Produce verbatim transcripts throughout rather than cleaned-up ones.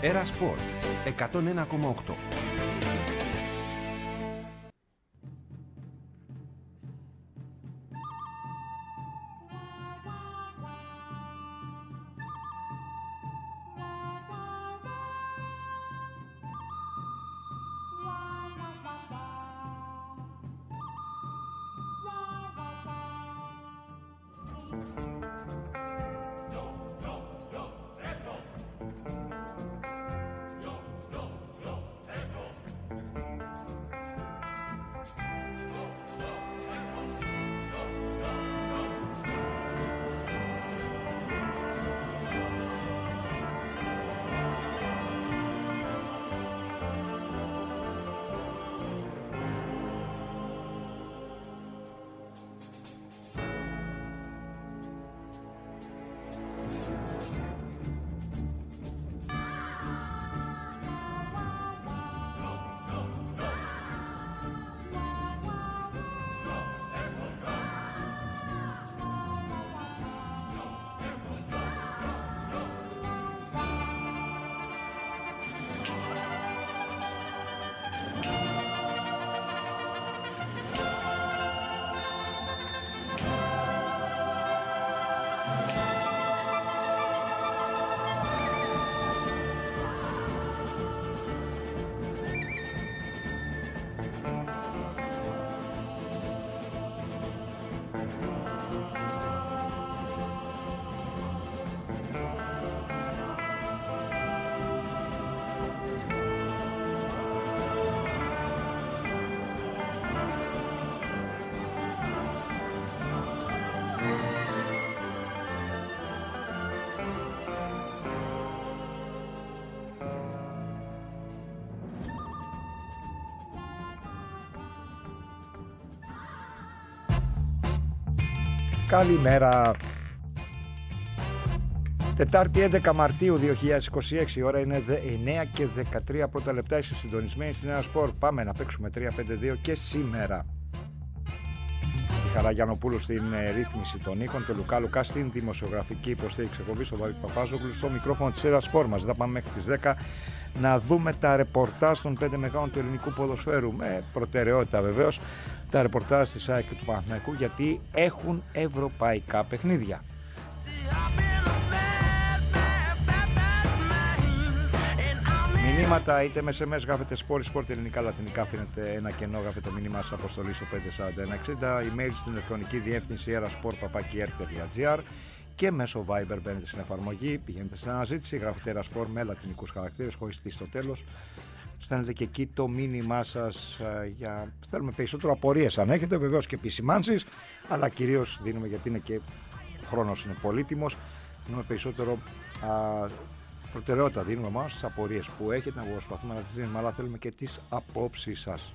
Έρα Σπορ εκατόν ένα κόμμα οκτώ. Καλημέρα. Τετάρτη έντεκα Μαρτίου δύο χιλιάδες είκοσι έξι, η ώρα είναι εννέα και δεκατρία πρώτα λεπτά. Είσαι συντονισμένοι στην Έρα Σπορ. Πάμε να παίξουμε τρία πέντε δύο και σήμερα. Η Χαρά Γιαννοπούλου στην ρύθμιση των ήχων και Λουκά Λουκά στην δημοσιογραφική υποστήριξη εκπομπής. Ο Βαγγέλης Παπάζογλου στο μικρόφωνο της Έρα Σπορ. Μας θα πάμε μέχρι τις δέκα να δούμε τα ρεπορτάζ των πέντε μεγάλων του ελληνικού ποδοσφαίρου. Με προτεραιότητα βεβαίως τα ρεπορτάζ της ΑΕΚ και του Παναθηναϊκού, γιατί έχουν ευρωπαϊκά παιχνίδια. Μηνύματα είτε με ες εμ ες γράφετε Sport, Sport ελληνικά, λατινικά, αφήνετε ένα κενό, γράφετε το μήνυμά σας αποστολή στο πέντε τέσσερα ένα εξήντα, email στην ηλεκτρονική διεύθυνση erasport παπάκι ερ τελεία τζι άρ και μέσω Viber μπαίνετε στην εφαρμογή, πηγαίνετε στην αναζήτηση, γράφετε Era Sport με λατινικούς χαρακτήρες χωρίς τι στο τέλος. Στέλνετε και εκεί το μήνυμά σας uh, για θέλουμε περισσότερο απορίες αν έχετε, βεβαίως και επισημάνσεις, αλλά κυρίως δίνουμε, γιατί είναι και ο χρόνος είναι πολύτιμος, δίνουμε περισσότερο uh, προτεραιότητα, δίνουμε μας τις απορίες που έχετε, να προσπαθούμε να τις δίνουμε, αλλά θέλουμε και τις απόψεις σας.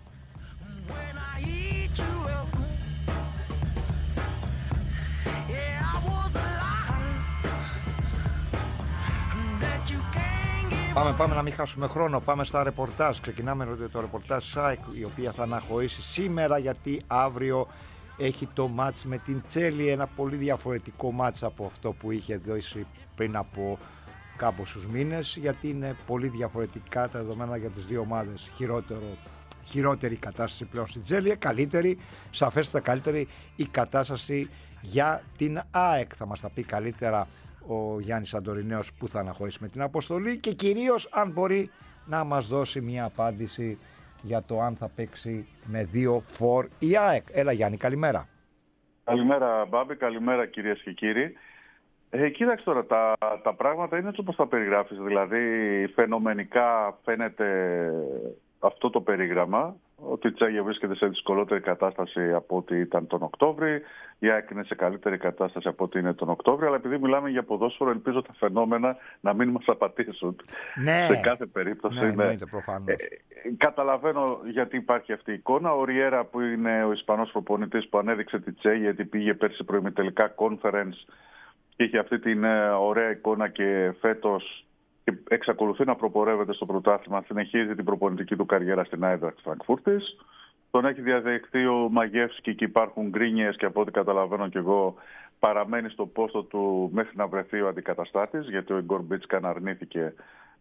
Πάμε, πάμε να μην χάσουμε χρόνο, πάμε στα ρεπορτάζ. Ξεκινάμε με το ρεπορτάζ ΣΑΕΚ, η οποία θα αναχωρήσει σήμερα, γιατί αύριο έχει το μάτς με την Τσέλη, ένα πολύ διαφορετικό μάτς από αυτό που είχε δώσει πριν από κάμποσους μήνες, γιατί είναι πολύ διαφορετικά τα δεδομένα για τις δύο ομάδες. Χειρότερο, χειρότερη κατάσταση πλέον στην Τσέλη, καλύτερη, σαφέστατα καλύτερη η κατάσταση για την ΑΕΚ. Θα μας τα πει καλύτερα ο Γιάννης Αντορινέος που θα αναχωρήσει με την αποστολή και κυρίως αν μπορεί να μας δώσει μια απάντηση για το αν θα παίξει με δύο φορ η ΑΕΚ. Έλα Γιάννη, καλημέρα. Καλημέρα Μπάμπη, καλημέρα κυρίες και κύριοι. Ε, κοίταξε τώρα, τα, τα πράγματα είναι έτσι όπως τα περιγράφεις, δηλαδή φαινομενικά φαίνεται αυτό το περίγραμμα, ότι η Τσάγια βρίσκεται σε δυσκολότερη κατάσταση από ό,τι ήταν τον Οκτώβρη, η ΑΕΚ είναι σε καλύτερη κατάσταση από ό,τι είναι τον Οκτώβρη, αλλά επειδή μιλάμε για ποδόσφαιρο, ελπίζω τα φαινόμενα να μην μας απατήσουν. Ναι. Σε κάθε περίπτωση. Ναι, είναι, εννοείται, προφανώς. Ε, καταλαβαίνω γιατί υπάρχει αυτή η εικόνα. Ο Ριέρα, που είναι ο Ισπανός προπονητής που ανέδειξε τη Τσάγια, γιατί πήγε πέρσι προημιτελικά conference και είχε αυτή την ε, ωραία εικόνα και φέτος και εξακολουθεί να προπορεύεται στο πρωτάθλημα, συνεχίζει την προπονητική του καριέρα στην Άιντραχτ Φραγκφούρτης. Τον έχει διαδεχτεί ο Μαγεύσκι και υπάρχουν γκρίνιες, και από ό,τι καταλαβαίνω και εγώ παραμένει στο πόστο του μέχρι να βρεθεί ο αντικαταστάτης, γιατί ο Ιγκόρ Μπίτσκαν αρνήθηκε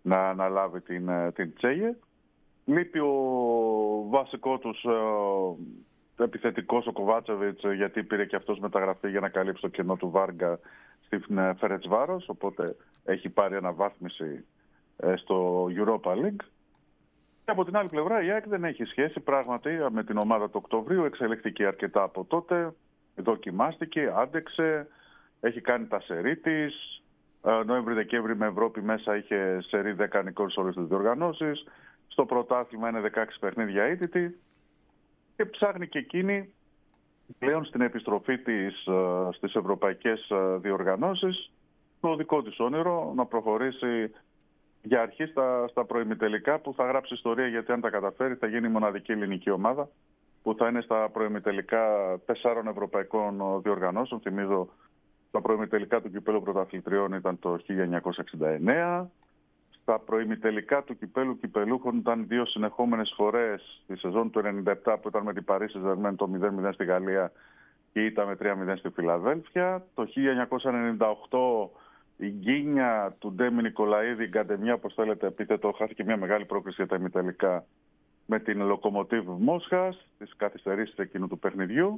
να αναλάβει την, την Τσέγε. Λείπει ο βασικό τους ε, επιθετικός ο Κοβάτσεβιτς, γιατί πήρε και αυτός μεταγραφή για να καλύψει το κενό του Βάργκα στην Φερετσβάρος, οπότε έχει πάρει αναβάθμιση ε, στο Europa League. Και από την άλλη πλευρά η ΑΕΚ δεν έχει σχέση πράγματι με την ομάδα του Οκτωβρίου, εξελίχθηκε αρκετά από τότε, δοκιμάστηκε, άντεξε, έχει κάνει τα σερί της. Νοέμβρη-Δεκέμβρη με Ευρώπη μέσα είχε σερί δέκα νικών σε όλες τις διοργανώσεις. Στο πρωτάθλημα είναι δεκαέξι παιχνίδια αίτητη. Και ψάχνει και εκείνη πλέον στην επιστροφή της στις ευρωπαϊκές διοργανώσεις το δικό της όνειρο να προχωρήσει για αρχή στα, στα προημιτελικά, που θα γράψει ιστορία, γιατί αν τα καταφέρει θα γίνει η μοναδική ελληνική ομάδα που θα είναι στα προημιτελικά τεσσάρων ευρωπαϊκών διοργανώσεων. Θυμίζω τα προημιτελικά του Κυπέλλου Πρωταθλητριών ήταν το χίλια εννιακόσια εξήντα εννέα. Στα προημιτελικά του Κυπέλλου Κυπελούχων ήταν δύο συνεχόμενες φορές τη σεζόν του ενενήντα επτά, που ήταν με την Παρί Σεν-Ζερμέν το μηδέν μηδέν στη Γαλλία και ήταν με τρία μηδέν στη Φιλαδέλφια. Το χίλια εννιακόσια ενενήντα οκτώ η γκίνια του Ντέμι Νικολαίδη, η γκαντεμιά όπως θέλετε επίθετο, χάθηκε μια μεγάλη πρόκριση για τα ημιτελικά με την Λοκομοτίβ Μόσχας, τις καθυστερήσεις εκείνου του παιχνιδιού.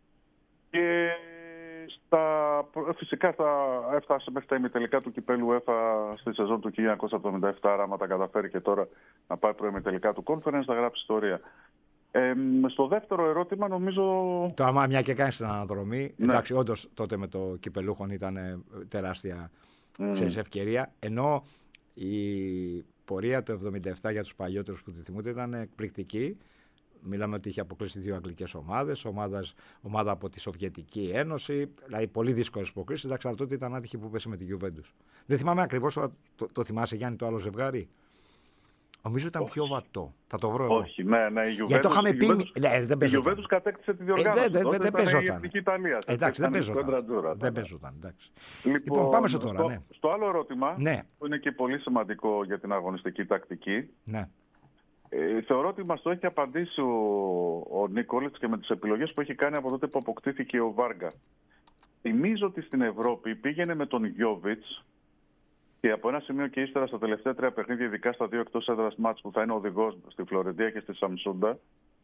Και στα, φυσικά θα έφτασε μέχρι τα ημιτελικά του Κυπέλλου ΕΦΑ στη σεζόν του χίλια εννιακόσια εβδομήντα επτά, άρα άμα τα καταφέρει και τώρα να πάει προημιτελικά του Conference θα γράψει ιστορία. Ε, στο δεύτερο ερώτημα νομίζω... Το άμα μια και κάνεις την αναδρομή, ναι. Εντάξει, όντως τότε με το Κυπελούχον ήταν τεράστια mm. ξέρεις, ευκαιρία, ενώ η πορεία του εβδομήντα επτά για τους παλιότερους που τη θυμούνται ήταν εκπληκτική. Μιλάμε ότι είχε αποκλείσει δύο αγγλικές ομάδες, ομάδας, ομάδα από τη Σοβιετική Ένωση, δηλαδή πολύ δύσκολες προκρίσεις. Εντάξει, αλλά τότε ήταν άτυχη που πέσε με τη Γιουβέντους. Δεν θυμάμαι ακριβώς, το, το, το θυμάσαι Γιάννη το άλλο ζευγάρι. Νομίζω ήταν όχι. πιο βατό. Θα το βρω εγώ. Όχι, ναι, ναι, η Γιουβέντους, Γιατί το είχαμε πει. Ναι, δεν η Γιουβέντους κατέκτησε τη διοργάνωση. Ε, δεν δε, δε, παίζονταν. Ιταλία, εντάξει, δεν παίζονταν. Δεν παίζονταν. Εντάξει. Λοιπόν, λοιπόν, πάμε στο τώρα. Στο, ναι. στο άλλο ερώτημα, ναι. που είναι και πολύ σημαντικό για την αγωνιστική τακτική. Ναι. Ε, θεωρώ ότι μας το έχει απαντήσει ο, ο Νίκολιτς και με τις επιλογές που έχει κάνει από τότε που αποκτήθηκε ο Βάργκα. Θυμίζω ότι στην Ευρώπη πήγαινε με τον Γιόβιτς και από ένα σημείο και ύστερα στα τελευταία τρία παιχνίδια, ειδικά στα δύο εκτός έδρας μάτς που θα είναι οδηγός στη Φλωρεντία και στη Σαμσούντα,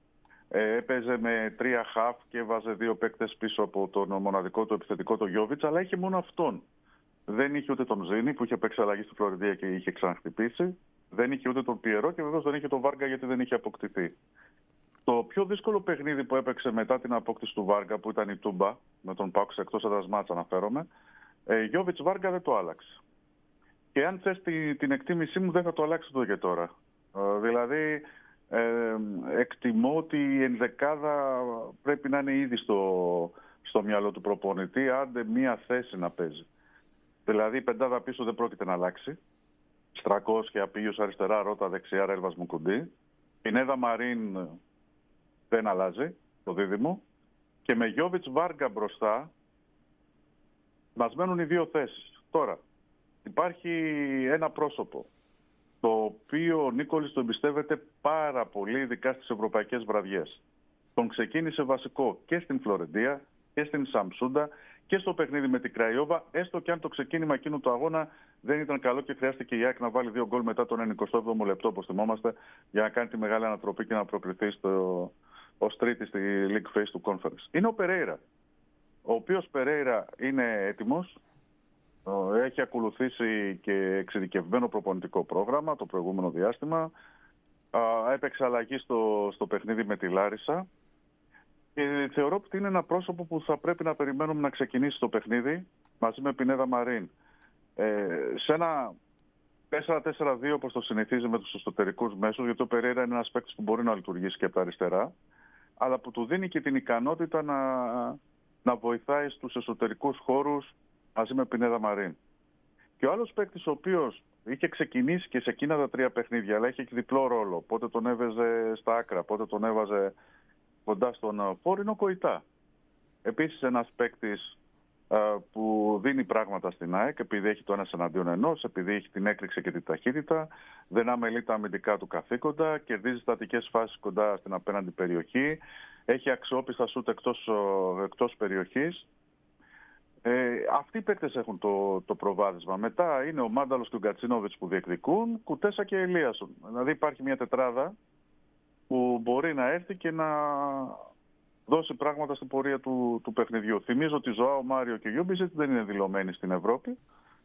ε, έπαιζε με τρία χαφ και έβαζε δύο παίκτες πίσω από τον μοναδικό του επιθετικό το Γιόβιτς, αλλά είχε μόνο αυτόν. Δεν είχε ούτε τον Ζήνη που είχε παίξει αλλαγή στη Φλωρεντία και είχε ξαναχτυπήσει. Δεν είχε ούτε τον Πιερό και βεβαίως δεν είχε τον Βάργκα γιατί δεν είχε αποκτηθεί. Το πιο δύσκολο παιχνίδι που έπαιξε μετά την απόκτηση του Βάργκα, που ήταν η Τούμπα, με τον Πάουξ εκτός έδρας μάτς αναφέρομαι, ε, Γιόβιτς Βάργκα δεν το άλλαξε. Και αν θες τη, την εκτίμησή μου, δεν θα το αλλάξει εδώ και τώρα. Ε, δηλαδή, ε, εκτιμώ ότι η ενδεκάδα πρέπει να είναι ήδη στο, στο μυαλό του προπονητή, άντε μία θέση να παίζει. Δηλαδή, η πεντάδα πίσω δεν πρόκειται να αλλάξει. Στρακός και Απίγιος αριστερά, Ρώτα δεξιά, Ρέλβας Μουκουντή. Πινέδα Μαρίν δεν αλλάζει το δίδυμο. Και με Γιόβιτς Βάργκα μπροστά μας μένουν οι δύο θέσεις. Τώρα, υπάρχει ένα πρόσωπο το οποίο ο Νίκολης το εμπιστεύεται πάρα πολύ, ειδικά στις ευρωπαϊκές βραδιές. Τον ξεκίνησε βασικό και στην Φλωρεντία και στην Σαμσούντα και στο παιχνίδι με την Κραϊόβα, έστω και αν το ξεκίνημα εκείνου του αγώνα δεν ήταν καλό και χρειάστηκε η ΑΕΚ να βάλει δύο γκολ μετά τον ενενηκοστό έβδομο λεπτό, όπως θυμόμαστε, για να κάνει τη μεγάλη ανατροπή και να προκριθεί στο, ως τρίτη στη League Phase του Conference. Είναι ο Περέιρα, ο οποίος Περέιρα είναι έτοιμος, έχει ακολουθήσει και εξειδικευμένο προπονητικό πρόγραμμα το προηγούμενο διάστημα, έπαιξε αλλαγή στο, στο παιχνίδι με τη Λάρισα. Και θεωρώ ότι είναι ένα πρόσωπο που θα πρέπει να περιμένουμε να ξεκινήσει το παιχνίδι μαζί με Πινέδα Μαρίν. Ε, σε ένα τέσσερα τέσσερα δύο όπως το συνηθίζει με τους εσωτερικούς μέσους, γιατί ο Περέιρα είναι ένας παίκτης που μπορεί να λειτουργήσει και από τα αριστερά, αλλά που του δίνει και την ικανότητα να, να βοηθάει στους εσωτερικούς χώρους μαζί με Πινέδα Μαρίν. Και ο άλλος παίκτης ο οποίος είχε ξεκινήσει και σε εκείνα τα τρία παιχνίδια, αλλά είχε και διπλό ρόλο. Πότε τον έβαιζε στα άκρα, πότε τον έβαζε κοντά στον φόρ, είναι ο Κοϊτά. Επίσης ένας παίκτης α, που δίνει πράγματα στην ΑΕΚ, επειδή έχει το ένας εναντίον ενός, επειδή έχει την έκρηξη και την ταχύτητα, δεν αμελεί τα αμυντικά του καθήκοντα, κερδίζει στατικές φάσεις κοντά στην απέναντι περιοχή, έχει αξιόπιστα σούτ εκτός, εκτός περιοχής. Ε, αυτοί οι παίκτες έχουν το, το προβάδισμα. Μετά είναι ο Μάνταλος και ο Γκατσίνοβιτς που διεκδικούν, Κουτέσα και Ελίασον. Δηλαδή υπάρχει μια τετράδα που μπορεί να έρθει και να δώσει πράγματα στην πορεία του, του παιχνιδιού. Θυμίζω ότι Ζωάο Μάριο και ο Γιούμπισιτ δεν είναι δηλωμένοι στην Ευρώπη.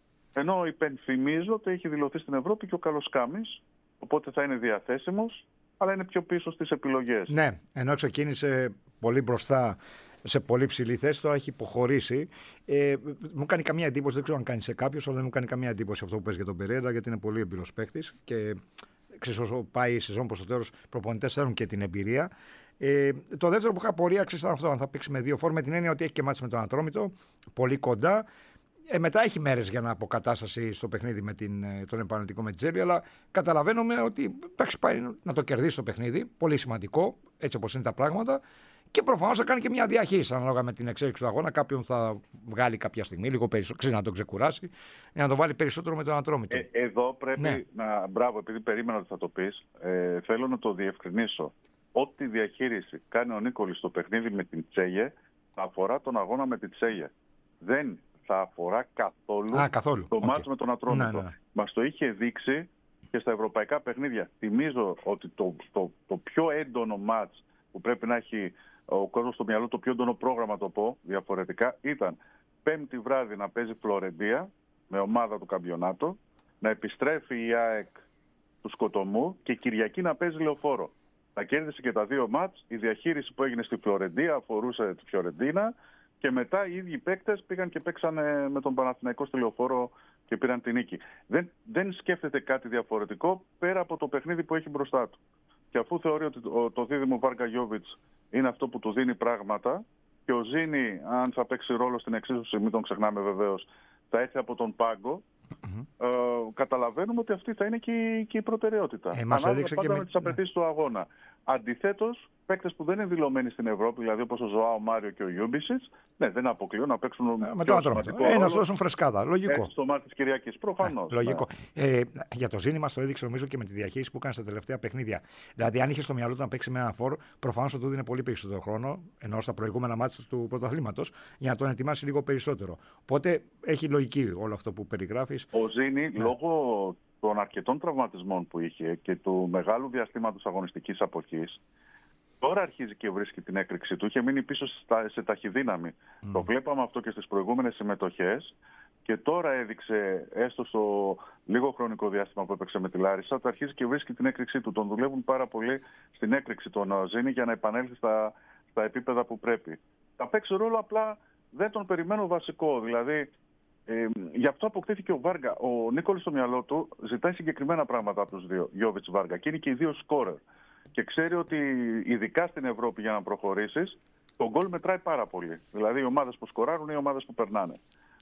Ενώ υπενθυμίζω ότι έχει δηλωθεί στην Ευρώπη και ο Καλοσκάμης, οπότε θα είναι διαθέσιμος, αλλά είναι πιο πίσω στις επιλογές. Ναι, ενώ ξεκίνησε πολύ μπροστά σε πολύ ψηλή θέση, τώρα έχει υποχωρήσει. Ε, μου κάνει καμία εντύπωση, δεν ξέρω αν κάνει σε κάποιους, αλλά δεν μου κάνει καμία εντύπωση αυτό που πες για τον Περέιρα, γιατί είναι πολύ εμπειρός παίκτης και ξέρεις, όσο πάει η σεζόν προς το τέλος, προπονητές θέλουν και την εμπειρία. Ε, το δεύτερο που είχα πορεία ξέρεις ήταν αυτό, αν θα παίξει με δύο φόρ, με την έννοια ότι έχει και μάτς με τον Ατρόμητο, πολύ κοντά. Ε, μετά έχει μέρες για να αποκατάσταση στο παιχνίδι με την, τον επαναληπτικό με τη Τζέλη, αλλά καταλαβαίνουμε ότι εντάξει, πάει να το κερδίσει το παιχνίδι. Πολύ σημαντικό, έτσι όπως είναι τα πράγματα. Και προφανώς θα κάνει και μια διαχείριση ανάλογα με την εξέλιξη του αγώνα. Κάποιον θα βγάλει κάποια στιγμή, λίγο περισσότερο, ξέρει να τον ξεκουράσει, για να το βάλει περισσότερο με τον Ατρόμητο. Ε, εδώ πρέπει ναι. να. Μπράβο, επειδή περίμενα ότι θα το πεις, ε, θέλω να το διευκρινίσω. Ό,τι διαχείριση κάνει ο Νίκολης στο παιχνίδι με την Τσέγε θα αφορά τον αγώνα με την Τσέγε. Δεν θα αφορά καθόλου, Α, καθόλου. το okay. μάτς με τον Ατρόμητο. Ναι, ναι. Μας το είχε δείξει και στα ευρωπαϊκά παιχνίδια. Θυμίζω ότι το, το, το πιο έντονο μάτς που πρέπει να έχει ο κόσμος στο μυαλό, το πιο έντονο πρόγραμμα, το πω διαφορετικά, ήταν Πέμπτη βράδυ να παίζει Φλωρεντία με ομάδα του Καμπιονάτο, να επιστρέφει η ΑΕΚ του Σκοτωμού και Κυριακή να παίζει Λεωφόρο. Τα κέρδισε και τα δύο μάτς. Η διαχείριση που έγινε στη Φλωρεντία αφορούσε τη Φιωρεντίνα και μετά οι ίδιοι παίκτες πήγαν και παίξανε με τον Παναθηναϊκό στη Λεωφόρο και πήραν την νίκη. Δεν, δεν σκέφτεται κάτι διαφορετικό πέρα από το παιχνίδι που έχει μπροστά του. Και αφού θεωρεί ότι το, το δίδυμο Βάρκα Γιόβιτς είναι αυτό που του δίνει πράγματα και ο Ζήνη, αν θα παίξει ρόλο στην εξίσωση, μην τον ξεχνάμε βεβαίως, θα έρθει από τον πάγκο, mm-hmm. ε, καταλαβαίνουμε ότι αυτή θα είναι και, και η προτεραιότητα. Ε, Ανάλογα πάντα με, με τις απαιτήσεις ναι. του αγώνα. Αντιθέτως, παίκτες που δεν είναι δηλωμένοι στην Ευρώπη, δηλαδή όπως ο Ζωάο Μάριο και ο Γιούμπισιτς, ναι, δεν αποκλείουν να παίξουν ε, με τον σημαντικό ρόλο. Ε, να σου δώσουν φρεσκάδα. Λογικό. Έτσι στο μάτι της Κυριακής. Προφανώς. Ε, λογικό. Ναι. Ε, για το Ζήνη μας το έδειξε νομίζω και με τη διαχείριση που έκανε στα τελευταία παιχνίδια. Δηλαδή, αν είχε στο μυαλό του να παίξει με ένα φόρ, προφανώς θα του δίνει πολύ περισσότερο χρόνο, ενώ στα προηγούμενα μάτια του πρωταθλήματος, για να τον ετοιμάσει λίγο περισσότερο. Οπότε έχει λογική όλο αυτό που περιγράφεις. Ο Ζήνη, ναι. λόγω των αρκετών τραυματισμών που είχε και του μεγάλου διαστήματος αγωνιστικής αποχής, τώρα αρχίζει και βρίσκει την έκρηξη του. Είχε μείνει πίσω σε ταχυδύναμη. Mm. Το βλέπαμε αυτό και στις προηγούμενες συμμετοχές. Και τώρα έδειξε, έστω στο λίγο χρονικό διάστημα που έπαιξε με τη Λάρισα, ότι αρχίζει και βρίσκει την έκρηξή του. Τον δουλεύουν πάρα πολύ στην έκρηξη τον Ζήνη για να επανέλθει στα, στα επίπεδα που πρέπει. Θα παίξει ρόλο, απλά δεν τον περιμένω βασικό. Δηλαδή, ε, γι' αυτό αποκτήθηκε ο Βάργα. Ο Νίκολης στο μυαλό του ζητάει συγκεκριμένα πράγματα από τους δύο, Γιόβιτς Βάργα, και είναι και οι δύο σκόρερ. Και ξέρει ότι ειδικά στην Ευρώπη για να προχωρήσεις, το γκολ μετράει πάρα πολύ. Δηλαδή οι ομάδες που σκοράρουν είναι οι ομάδες που περνάνε.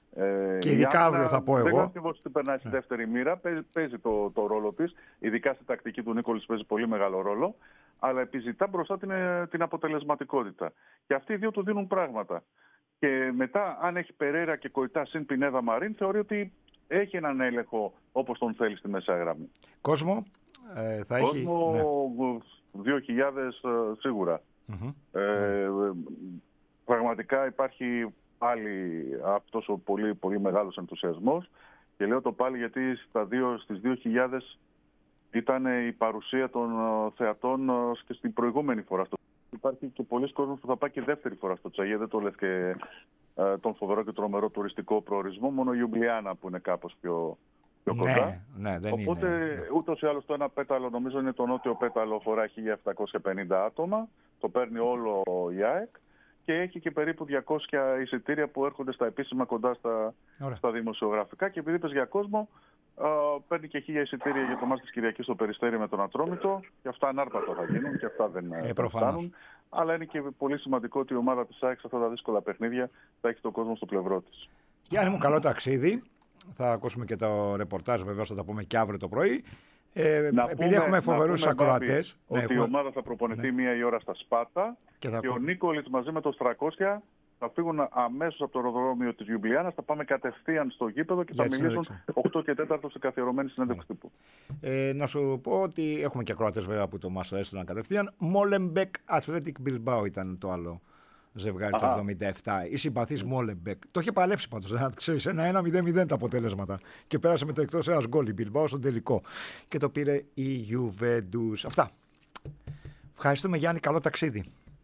Ε, και ειδικά αύριο θα πω εγώ. Δεν είναι ακριβώς ότι περνάει στη δεύτερη μοίρα, παίζει, παίζει το, το ρόλο της. Ειδικά στη τακτική του Νίκολης παίζει πολύ μεγάλο ρόλο. Αλλά επιζητά μπροστά την, την αποτελεσματικότητα. Και αυτοί οι δύο του δίνουν πράγματα. Και μετά, αν έχει Περέιρα και Κοϊτά συν Πινέδα Μαρίν, θεωρεί ότι έχει έναν έλεγχο όπως τον θέλει στη μέσα γραμμή. Κόσμο ε, θα Κόσμο, έχει. Ναι. δύο χιλιάδες σίγουρα. Mm-hmm. Ε, mm. Πραγματικά υπάρχει πάλι αυτός ο πολύ, πολύ μεγάλος ενθουσιασμός και λέω το πάλι γιατί στα δύο, στις δύο χιλιάδες ήταν η παρουσία των θεατών και στην προηγούμενη φορά. Υπάρχει και πολλοί κόσμος που θα πάει και δεύτερη φορά στο Τσαγέ, δεν το λες και ε, τον φοβερό και τρομερό τουριστικό προορισμό, μόνο η Ιουμπλιάνα που είναι κάπως πιο, πιο κοντά. Ναι, ναι, δεν Οπότε είναι. ούτως ή άλλως το ένα πέταλο, νομίζω είναι το νότιο πέταλο, χωράει χίλια επτακόσια πενήντα άτομα, το παίρνει όλο η ΑΕΚ και έχει και περίπου διακόσια εισιτήρια που έρχονται στα επίσημα κοντά στα, στα δημοσιογραφικά και επειδή είπες για κόσμο, Uh, παίρνει και χίλια εισιτήρια για το μάτς της Κυριακής στο Περιστέρι με τον Ατρόμητο και αυτά ανάρπατα θα γίνουν και αυτά δεν ε, φτάνουν. Αλλά είναι και πολύ σημαντικό ότι η ομάδα της ΑΕΚ σε αυτά τα δύσκολα παιχνίδια θα έχει τον κόσμο στο πλευρό της. Γιάννη μου, καλό ταξίδι. Θα ακούσουμε και το ρεπορτάζ, βεβαίως θα τα πούμε και αύριο το πρωί. Ε, να επειδή πούμε, έχουμε φοβερούς ακροατές. Ότι ναι, έχουμε... η ομάδα θα προπονηθεί ναι. μία η ώρα στα Σπάτα και, θα... και ο Νίκολης μαζί με το τριακόσια θα φύγουν αμέσως από το αεροδρόμιο της Λιουμπλιάνας, θα πάμε κατευθείαν στο γήπεδο και θα μιλήσουν οκτώ και τέσσερα στην καθιερωμένη συνέντευξη τύπου. Ε, να σου πω ότι έχουμε και ακροατές βέβαια που το μας έστειλαν κατευθείαν. Molenbeek Athletic Bilbao ήταν το άλλο ζευγάρι Αχα. το εβδομήντα επτά. Η συμπαθής Μόλεμπεκ. Το είχε παλέψει πάντως, να ξέρεις, ένα ένα μηδέν μηδέν τα αποτέλεσματα. Και πέρασε με το εκτός ένας γκολ η Μπιλμπάο στον τελικό. Και το πήρε η Juventus. Αυτά. Ευχαριστούμε Γιάννη, καλό ταξίδι.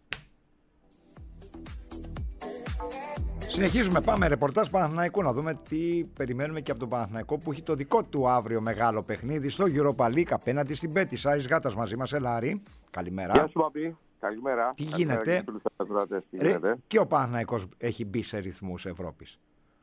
Συνεχίζουμε, πάμε ρεπορτάζ Παναθηναϊκού να δούμε τι περιμένουμε και από τον Παναθηναϊκό που έχει το δικό του αύριο μεγάλο παιχνίδι στο Europa League απέναντι στην Πέτης. Άρης Γάτας μαζί μας, έλα Άρη. Καλημέρα. Γεια σου Παπί, καλημέρα. Τι καλημέρα γίνεται. Και, τι Ρε, γίνεται. και ο Παναθηναϊκός έχει μπει σε ρυθμούς Ευρώπης.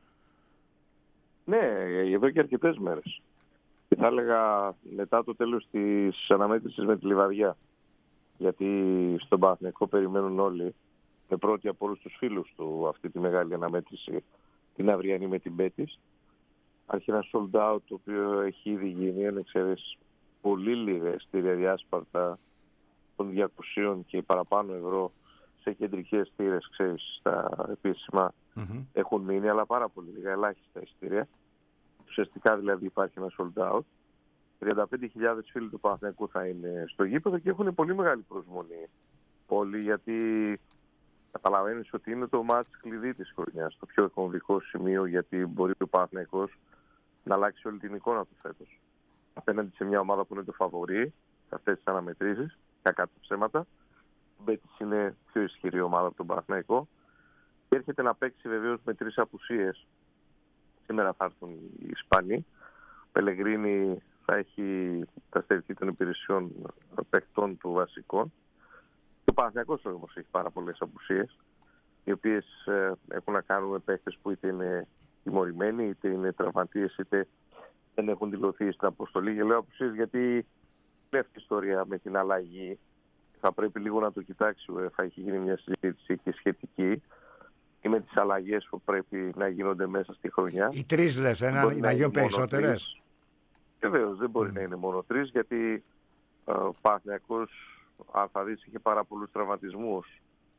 Ναι, εδώ και αρκετές μέρες. Και θα έλεγα μετά το τέλος της αναμέτρησης με τη Λιβαδιά. Γιατί στον Παναθηναϊκό περιμένουν όλοι, με πρώτη από όλους τους φίλους του αυτή τη μεγάλη αναμέτρηση, την αυριανή με την Πέτης. Άρχει ένα sold out το οποίο έχει ήδη γίνει, αν ξέρεις, πολύ λίγα εστία διάσπαρτα των διακοσίων και παραπάνω ευρώ σε κεντρικές θύρες, ξέρεις, στα επίσημα mm-hmm. έχουν μείνει, αλλά πάρα πολύ λίγα, ελάχιστα ειστήρια. Ουσιαστικά δηλαδή υπάρχει ένα sold out. τριάντα πέντε χιλιάδες φίλοι του Παναθηναϊκού θα είναι στο γήπεδο και έχουν πολύ μεγάλη προσμονή όλοι, γιατί καταλαβαίνεις ότι είναι το μάτς κλειδί της χρονιάς, το πιο κομβικό σημείο, γιατί μπορεί ο Παναθηναϊκός να αλλάξει όλη την εικόνα του φέτος. Απέναντι σε μια ομάδα που είναι το φαβορί σε αυτές τις αναμετρήσεις, κακά τα ψέματα. Ο Μπέτης είναι πιο ισχυρή ομάδα από τον Παναθηναϊκό και έρχεται να παίξει βεβαίως με τρεις απουσίες. Σήμερα θα έρθουν οι Ισπανοί. Ο Πελεγκρίνη θα έχει τα στελεχή των υπηρεσιών παιχτών του βασικών. Και ο Παναθηναϊκός όμως έχει πάρα πολλές απουσίες, οι οποίες ε, έχουν να κάνουν με παίχτες που είτε είναι τιμωρημένοι, είτε είναι τραυματίες, είτε δεν έχουν δηλωθεί στην αποστολή. Και λέω απουσίες γιατί αυτή η ιστορία με την αλλαγή θα πρέπει λίγο να το κοιτάξει. Θα έχει γίνει μια συζήτηση και σχετική ή με τις αλλαγές που πρέπει να γίνονται μέσα στη χρονιά. Οι τρεις λες, ένα, να, να γίνουν περισσότερες. Βεβαίως δεν μπορεί mm. να είναι μόνο τρεις, γιατί ε, ο Παναθηναϊκός, αν θα δεις, είχε πάρα πολλούς τραυματισμούς.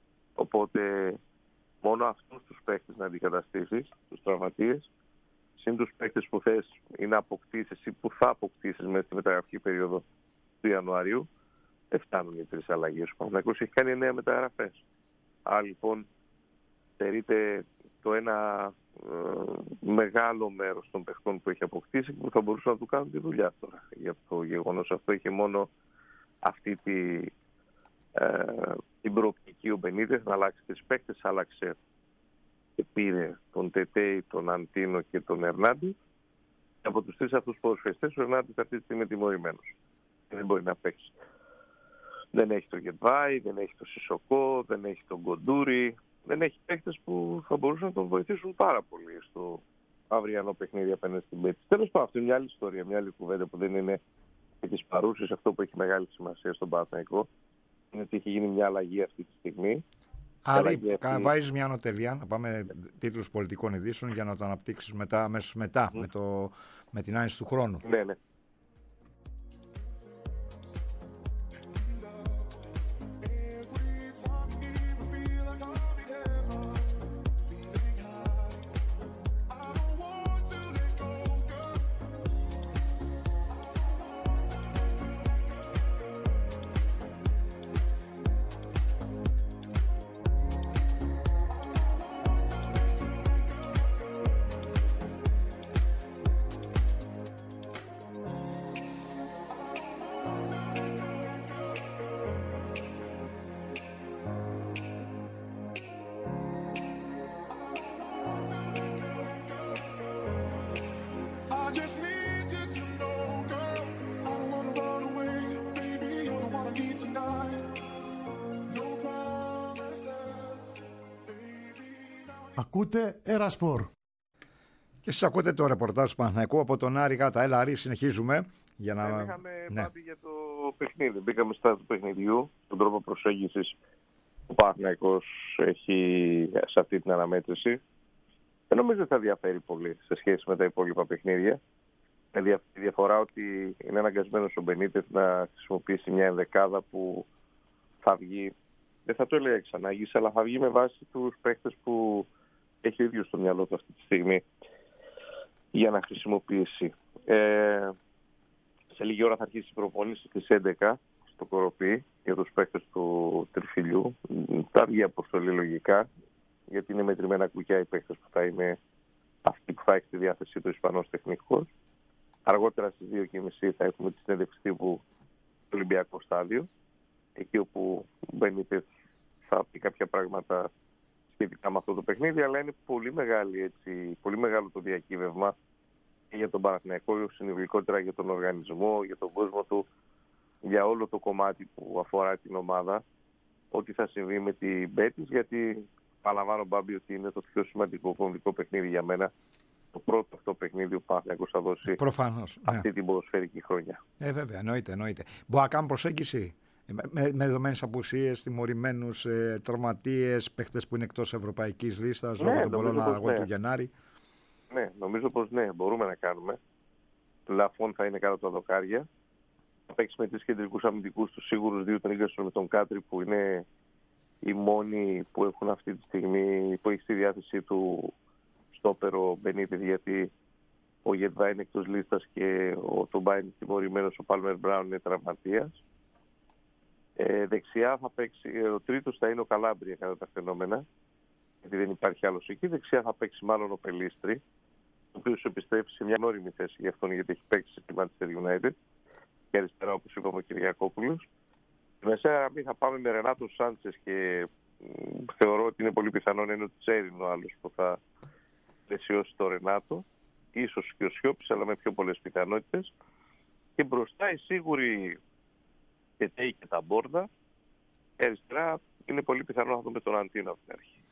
Οπότε μόνο αυτούς τους παίκτες να αντικαταστήσεις, τους τραυματίες, συν τους παίκτες που θες ή να αποκτήσεις ή που θα αποκτήσεις μέσα στη μεταγραφική περίοδο του Ιανουαρίου, δεν φτάνουν οι τρεις αλλαγές. Ο Παναθηναϊκός έχει κάνει εννέα μεταγραφές. Άρα λοιπόν στερείται το ένα ε, μεγάλο μέρος των παιχτών που έχει αποκτήσει και που θα μπορούσαν να του κάνουν τη δουλειά τώρα. Για το γεγονός αυτό είχε μόνο αυτή τη, ε, την προοπτική ο Μπενίτες να αλλάξει τις παίκτες, άλλαξε και πήρε τον Τετέι, τον Αντίνο και τον Ερνάντι. Και από τους τρεις αυτούς ποδοσφαιριστές ο Ερνάντι αυτή τη στιγμή είναι τιμωρημένος. Δεν μπορεί να παίξει. Δεν έχει τον Γετβάη, δεν έχει τον Σισοκό, δεν έχει τον Κοντούρι. Δεν έχει παίκτες που θα μπορούσαν να τον βοηθήσουν πάρα πολύ στο αυριανό παιχνίδι απέναντι στην Πέτης. Τέλος πάντων, αυτή είναι μια άλλη ιστορία, μια άλλη κουβέντα που δεν είναι και της παρούσης. Αυτό που έχει μεγάλη σημασία στον Παναθηναϊκό είναι ότι έχει γίνει μια αλλαγή αυτή τη στιγμή. Άρη, αυτή... βάζεις μια ανωτελεία, να πάμε τίτλους πολιτικών ειδήσεων για να το αναπτύξεις μετά, αμέσως μετά, mm. με, το, με την άνοιξη του χρόνου. Ναι, ναι. Ακούτε Ερασπορ. Και σας ακούτε το ρεπορτάζ του Παναθηναϊκού από τον Άρη Γάτα. Έλα Άρη, συνεχίζουμε. Για να... Είχαμε ναι. Πάπη για το παιχνίδι. Μπήκαμε στα του παιχνιδιού, τον τρόπο προσέγγισης που ο Παναθηναϊκός έχει σε αυτή την αναμέτρηση. Δεν νομίζω ότι θα διαφέρει πολύ σε σχέση με τα υπόλοιπα παιχνίδια. Με τη διαφορά ότι είναι αναγκασμένος ο Μπενίτες να χρησιμοποιήσει μια ενδεκάδα που θα βγει, δεν θα το έλεγα εξανάγκης, αλλά θα βγει με βάση τους παίκτες που έχει ο ίδιος στο μυαλό του αυτή τη στιγμή για να χρησιμοποιήσει. Ε, σε λίγη ώρα θα αρχίσει η προπόνηση στις έντεκα στο στο κοροπή για τους παίκτες του Τριφυλιού. Θα βγει αποστολή λογικά, γιατί είναι μετρημένα κουκιά οι παίκτες που θα είναι αυτοί που θα έχει στη διάθεσή του Ισπανός τεχνικός. Αργότερα στις δύο και μισή θα έχουμε τη συνέντευξη τύπου στο Ολυμπιακό στάδιο, εκεί όπου Μπενίτες θα πει κάποια πράγματα σχετικά με αυτό το παιχνίδι, αλλά είναι πολύ, μεγάλη, έτσι, πολύ μεγάλο το διακύβευμα για τον Παναθηναϊκό, συνολικότερα για τον οργανισμό, για τον κόσμο του, για όλο το κομμάτι που αφορά την ομάδα, ό,τι θα συμβεί με την Μπέτις, γιατί παραλαμβάνω, Μπάμπη, ότι είναι το πιο σημαντικό κομβικό παιχνίδι για μένα. Το πρώτο αυτό παιχνίδι που Παναθηναϊκός θα δώσει Προφανώς, αυτή ναι. την ποδοσφαιρική χρονιά. Ε, βέβαια, εννοείται, εννοείται. Μπορεί να κάνουμε προσέγγιση με, με δεδομένες απουσίες, τιμωρημένους, ε, τραυματίες, παίχτες που είναι εκτός ευρωπαϊκής λίστας, Ναι, λόγω των πολλών νομίζω πως αγώνων ναι. του Γενάρη. Ναι, νομίζω πως ναι, μπορούμε να κάνουμε. Λαφών θα είναι κάτω από τα δοκάρια. Θα παίξει με τρεις κεντρικούς αμυντικούς, τους σίγουρους δύο, τον Ίγκασον με τον Κάτρι, που είναι οι μόνοι που έχουν αυτή τη στιγμή, που έχει στη διάθεσή του στόπερο Μπενίτες, γιατί ο Γετβά είναι εκτός λίστας και ο Τομπά είναι τιμωρημένος, ο Πάλμερ Μπράουν είναι τραυματίας. Ε, δεξιά θα παίξει, ο τρίτος θα είναι ο Καλάμπρια κατά τα φαινόμενα, γιατί δεν υπάρχει άλλος εκεί. Δεξιά θα παίξει μάλλον ο Πελίστρη, ο οποίος επιστρέφει σε μια όριμη θέση για αυτόν, γιατί έχει παίξει στη Manchester United. Και αριστερά, όπως είπαμε, ο Κυριακόπουλος. Στη μεσαία γραμμή θα πάμε με Ρενάτο Σάντσες και μ, θεωρώ ότι είναι πολύ πιθανό να είναι ο Τσέριν ο άλλος που θα πλαισιώσει το Ρενάτο. Ίσως και ο Σιώπης, αλλά με πιο πολλές πιθανότητες. Και μπροστά η σίγουρη Κετέι και τα Μπόρδα. Και αριστερά είναι πολύ πιθανό να δούμε τον Αντίνο από την αρχή.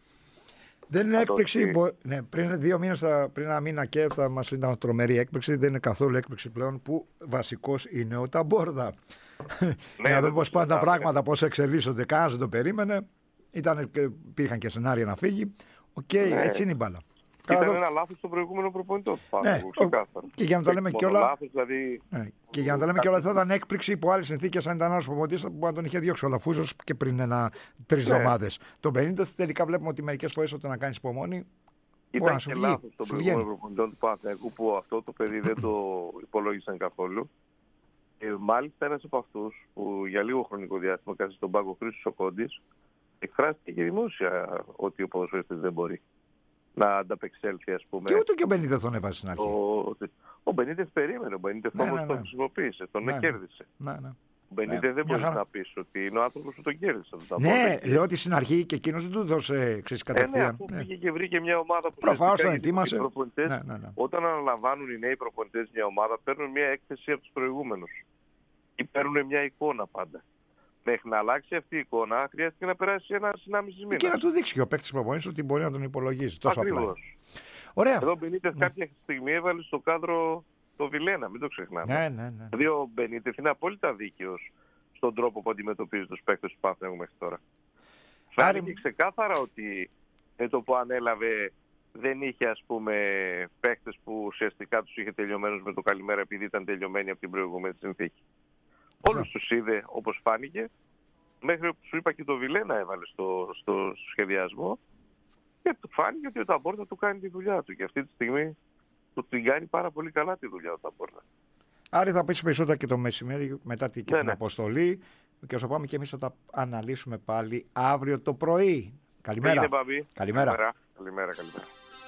Δεν είναι έκπληξη. ότι- Μπο... Ναι, πριν δύο μήνες, θα... πριν ένα μήνα και θα μας ήταν τρομερή έκπληξη. Δεν είναι καθόλου έκπληξη πλέον που βασικός είναι ο Ταμπόρδα. Για να δεν δούμε το πώς πάνε τα συζητάμε. πράγματα, πώς εξελίσσονται. Κανένας δεν το περίμενε. Ήταν... Υπήρχαν και σενάρια να φύγει. Οκ, Ναι. έτσι είναι η μπάλα. Ήταν Καλά, ένα λάθος στον προηγούμενο προπονητό του Ναι, Παναθηναϊκού, ξεκάθαρα. και για να τα λέμε Μόνο κιόλα- λάθος, δηλαδή, Ναι. Και για να τα λέμε κιόλα, θα ήταν έκπληξη που άλλες συνθήκες, αν ήταν άλλος προπονητής, που να τον είχε διώξει ο Λαφούζος και πριν ένα τρεις Ναι. εβδομάδες. Τον πενήντα τελικά βλέπουμε ότι μερικές φορές όταν να κάνεις υπομονή. Μπορεί να Ήταν σου και βγει, λάθος των σου προηγούμενων βγαίνει. προπονητών του Παναθηναϊκού που αυτό το παιδί δεν το υπολόγισαν καθόλου. Ε, μάλιστα ένας από αυτούς που για λίγο χρονικό διάστημα κάθισε στον πάγκο, Χρήστος ο Κόντης, εκφράστηκε και δημόσια ότι ο ποδοσφαιριστής δεν μπορεί να ανταπεξέλθει, ας πούμε. Και ούτε και ο Μπενίτες τον έβαζε στην αρχή. Ο, ο Μπενίτες περίμενε, ο Μπενίτες Ναι, όμως ναι, τον ναι. χρησιμοποίησε, τον Ναι, ναι. κέρδισε. Ναι, ναι. Ο Μπενίτες Ναι, δεν μια μπορεί χαρά. να πεις ότι είναι ο άνθρωπος που τον κέρδισε. τον Ναι, Ταμπόρδα. λέω ότι στην αρχή και εκείνος δεν του δώσε ξέρεις, Ε, ναι, κατευθείαν. αφού Ναι. πήγε και βρήκε μια ομάδα που Προφανώς ουσιαστικά, τον γιατί ετοίμασε. οι προπονητές, Ναι, ναι, ναι. όταν αναλαμβάνουν οι νέοι προπονητές μια ομάδα, παίρνουν μια έκθεση από τους προηγούμενους. Ή παίρνουν μια εικόνα πάντα. Μέχρι να αλλάξει αυτή η εικόνα, χρειάστηκε να περάσει ένα ενάμιση μήνα. Και να του δείξει και ο παίκτης προπονητής ότι μπορεί να τον υπολογίζει. Τόσο απλά. Ακριβώς. Ωραία. Εδώ ο Μπενίτες Ναι. κάποια στιγμή έβαλε στο κάδρο το Βιλένα, μην το ξεχνάμε. Ναι, ναι, ναι. Δηλαδή ο Μπενίτες είναι απόλυτα δίκαιος στον τρόπο που αντιμετωπίζει τους παίκτες του Παναθηναϊκού μέχρι τώρα. Άρη- Φάνηκε ξεκάθαρα ότι με το που ανέλαβε δεν είχε, ας πούμε, παίκτες που ουσιαστικά τους είχε τελειωμένους με το καλημέρα επειδή ήταν τελειωμένοι από την προηγούμενη συνθήκη. Όλους τους είδε όπως φάνηκε, μέχρι που σου είπα και το Βιλένα έβαλε στο, στο σχεδιασμό και του φάνηκε ότι ο Ταμπόρδα του κάνει τη δουλειά του και αυτή τη στιγμή του την κάνει πάρα πολύ καλά τη δουλειά ο Ταμπόρδα. Άρη θα πεις περισσότερα και το μεσημέρι μετά την, και Ναι, την ναι. αποστολή και όσο πάμε και εμείς θα τα αναλύσουμε πάλι αύριο το πρωί. Καλημέρα. Έγινε, Μπαμπή. Καλημέρα. Καλημέρα, καλημέρα. καλημέρα.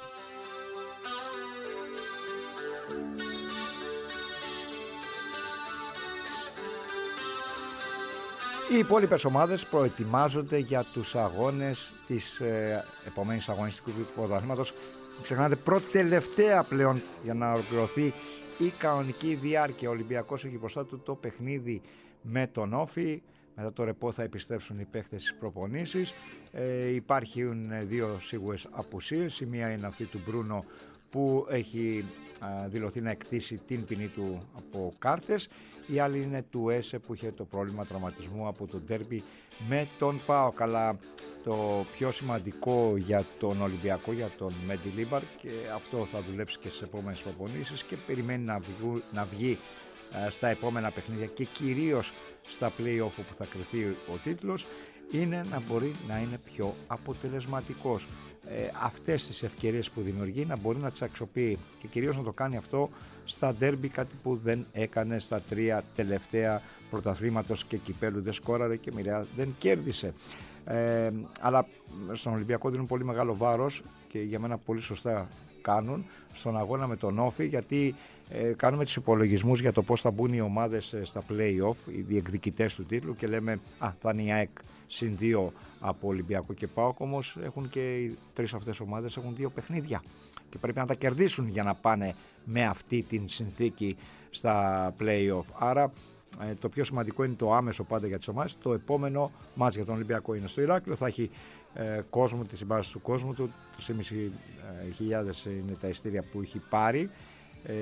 Οι υπόλοιπες ομάδες προετοιμάζονται για τους αγώνες της ε, επομένης αγωνιστικού του πρωταθλήματος. Μην ξεχνάτε, πρώτη τελευταία πλέον για να ολοκληρωθεί η κανονική διάρκεια. Ο Ολυμπιακός έχει μπροστά του το παιχνίδι με τον Όφη. Μετά το ρεπό θα επιστρέψουν οι παίχτες στις προπονήσεις. Ε, υπάρχουν δύο σίγουρες απουσίες. Η μία είναι αυτή του Μπρούνο που έχει α, δηλωθεί να εκτίσει την ποινή του από κάρτες. Η άλλη είναι του Έσε που είχε το πρόβλημα τραυματισμού από το ντέρμπι με τον ΠΑΟΚ. Αλλά το πιο σημαντικό για τον Ολυμπιακό, για τον Μέντι Λίμπαρ, και αυτό θα δουλέψει και στις επόμενες προπονήσεις και περιμένει να, βγου, να βγει α, στα επόμενα παιχνίδια και κυρίως στα play-off που θα κριθεί ο τίτλος, είναι να μπορεί να είναι πιο αποτελεσματικός. Ε, αυτές τις ευκαιρίες που δημιουργεί να μπορεί να τις αξιοποιεί και κυρίως να το κάνει αυτό στα ντέρμπι, κάτι που δεν έκανε στα τρία τελευταία πρωταθλήματος και κυπέλου. Δεν σκόραρε και μοιραία δεν κέρδισε. Ε, αλλά στον Ολυμπιακό δίνουν πολύ μεγάλο βάρος και για μένα πολύ σωστά κάνουν στον αγώνα με τον Όφη, γιατί ε, κάνουμε τους υπολογισμούς για το πώς θα μπουν οι ομάδες ε, στα play-off, οι διεκδικητές του τίτλου, και λέμε α, θα είναι η ΑΕΚ συν δύο από Ολυμπιακό και ΠΑΟΚ, όμως έχουν και οι τρεις αυτές ομάδες έχουν δύο παιχνίδια και πρέπει να τα κερδίσουν για να πάνε με αυτή την συνθήκη στα play-off. Άρα ε, το πιο σημαντικό είναι το άμεσο πάντα για τις ομάδες. Το επόμενο μάτς για τον Ολυμπιακό είναι στο Ηράκλειο, θα έχει ε, κόσμο, τη συμπάραση του κόσμου του, τρεις και μισή χιλιάδες είναι τα ειστήρια που έχει πάρει. Ε,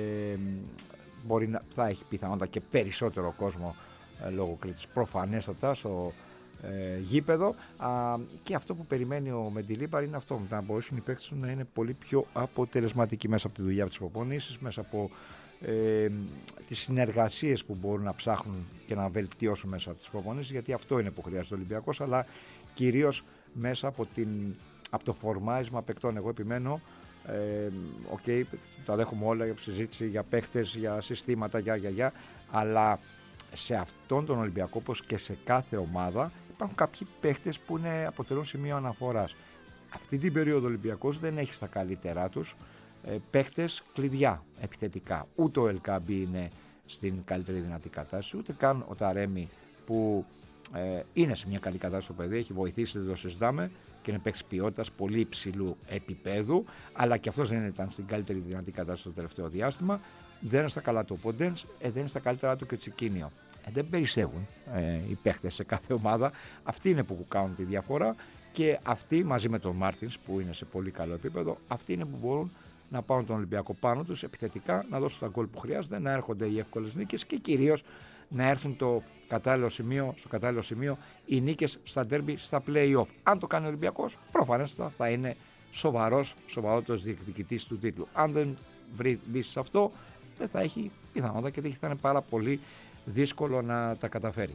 μπορεί να θα έχει πιθανότατα και περισσότερο κόσμο ε, λόγω Κρήτης προφανέστατα στο ε, γήπεδο. Α, και αυτό που περιμένει ο Μεντιλίμπαρ είναι αυτό, να μπορέσουν οι παίκτες του να είναι πολύ πιο αποτελεσματικοί μέσα από τη δουλειά της προπονήσεις, μέσα από ε, τις συνεργασίες που μπορούν να ψάχνουν και να βελτιώσουν μέσα από τις προπονήσεις, γιατί αυτό είναι που χρειάζεται ο Ολυμπιακός, αλλά κυρίως μέσα από, την, από το φορμάρισμα παικτών. Εγώ επιμένω, ε, okay, τα δέχομαι όλα για συζήτηση για παίχτες, για συστήματα, για, για, για, αλλά σε αυτόν τον Ολυμπιακό, όπως και σε κάθε ομάδα, υπάρχουν κάποιοι παίχτες που είναι, αποτελούν σημείο αναφοράς. Αυτή την περίοδο ο Ολυμπιακός δεν έχει στα καλύτερά τους ε, παίχτες κλειδιά επιθετικά. Ούτε ο Ελκάμπη είναι στην καλύτερη δυνατή κατάσταση, ούτε καν ο Ταρέμι που ε, είναι σε μια καλή κατάσταση στο παιδί, έχει βοηθήσει, δεν το συζητάμε, και είναι παίκτης ποιότητας πολύ υψηλού επίπεδου, αλλά και αυτός δεν ήταν στην καλύτερη δυνατή κατάσταση το τελευταίο διάστημα. Δεν είναι στα καλά του ο Ποντένς, ε, δεν είναι στα καλύτερά του και ο Τσικίνιο. Ε, δεν περισσεύουν ε, οι παίχτες σε κάθε ομάδα. Αυτοί είναι που κάνουν τη διαφορά και αυτοί μαζί με τον Μάρτινς που είναι σε πολύ καλό επίπεδο, αυτοί είναι που μπορούν να πάρουν τον Ολυμπιακό πάνω τους επιθετικά, να δώσουν τα γκολ που χρειάζεται, να έρχονται οι εύκολες νίκες και κυρίως να έρθουν το κατάλληλο σημείο, στο κατάλληλο σημείο οι νίκες στα ντέρμπι, στα play-off. Αν το κάνει ο Ολυμπιακός, προφανώς θα είναι σοβαρός, σοβαρότερος διεκδικητής του τίτλου. Αν δεν βρει λύση σε αυτό, δεν θα έχει πιθανότητα και θα είναι πάρα πολύ δύσκολο να τα καταφέρει.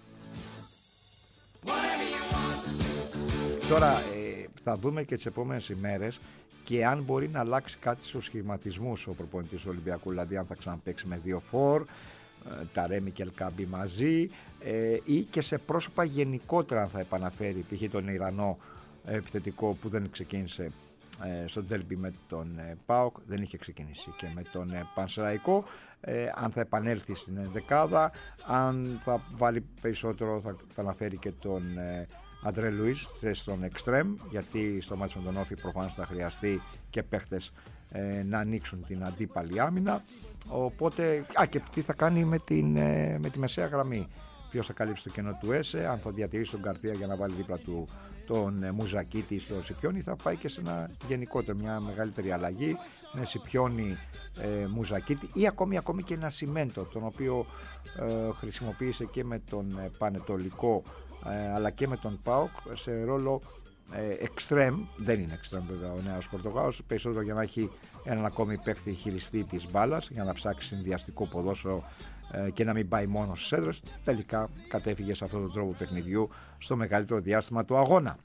Τώρα ε, θα δούμε και τις επόμενες ημέρες και αν μπορεί να αλλάξει κάτι στους σχηματισμούς ο προπονητής του Ολυμπιακού, δηλαδή αν θα ξαναπαίξει με δύο φορ, Ταρέμι και Ελκάμπη μαζί, ε, ή και σε πρόσωπα γενικότερα αν θα επαναφέρει π.χ. τον Ιρανό επιθετικό που δεν ξεκίνησε ε, στο ντέρμπι με τον ε, ΠΑΟΚ, δεν είχε ξεκινήσει και με τον ε, Πανσεραϊκό, ε, αν θα επανέλθει στην δεκάδα, αν θα βάλει περισσότερο, θα επαναφέρει και τον ε, Αντρέ Λουίς στον εξτρέμ, γιατί στο μάτι με τον Όφη προφανώς θα χρειαστεί και παίχτες ε, να ανοίξουν την αντίπαλη άμυνα. Οπότε, α, και τι θα κάνει με, την, ε, με τη μεσαία γραμμή. Ποιος θα καλύψει το κενό του Έσε, αν θα διατηρήσει τον Καρδία για να βάλει δίπλα του τον ε, Μουζακίτη στο Σιπιόνι, θα πάει και σε ένα γενικότερο, μια μεγαλύτερη αλλαγή με Σιπιόνι, ε, Μουζακίτη ή ακόμη, ακόμη και ένα Σιμέντο, τον οποίο ε, χρησιμοποίησε και με τον ε, Πανετολικό ε, αλλά και με τον ΠΑΟΚ σε ρόλο εξτρέμ, δεν είναι εξτρέμ βέβαια ο νέος Πορτογάλος, περισσότερο για να έχει έναν ακόμη παίκτη χειριστή της μπάλας, για να ψάξει συνδυαστικό ποδόσφαιρο ε, και να μην πάει μόνο στις έδρες. Τελικά κατέφυγε σε αυτόν τον τρόπο παιχνιδιού στο μεγαλύτερο διάστημα του αγώνα.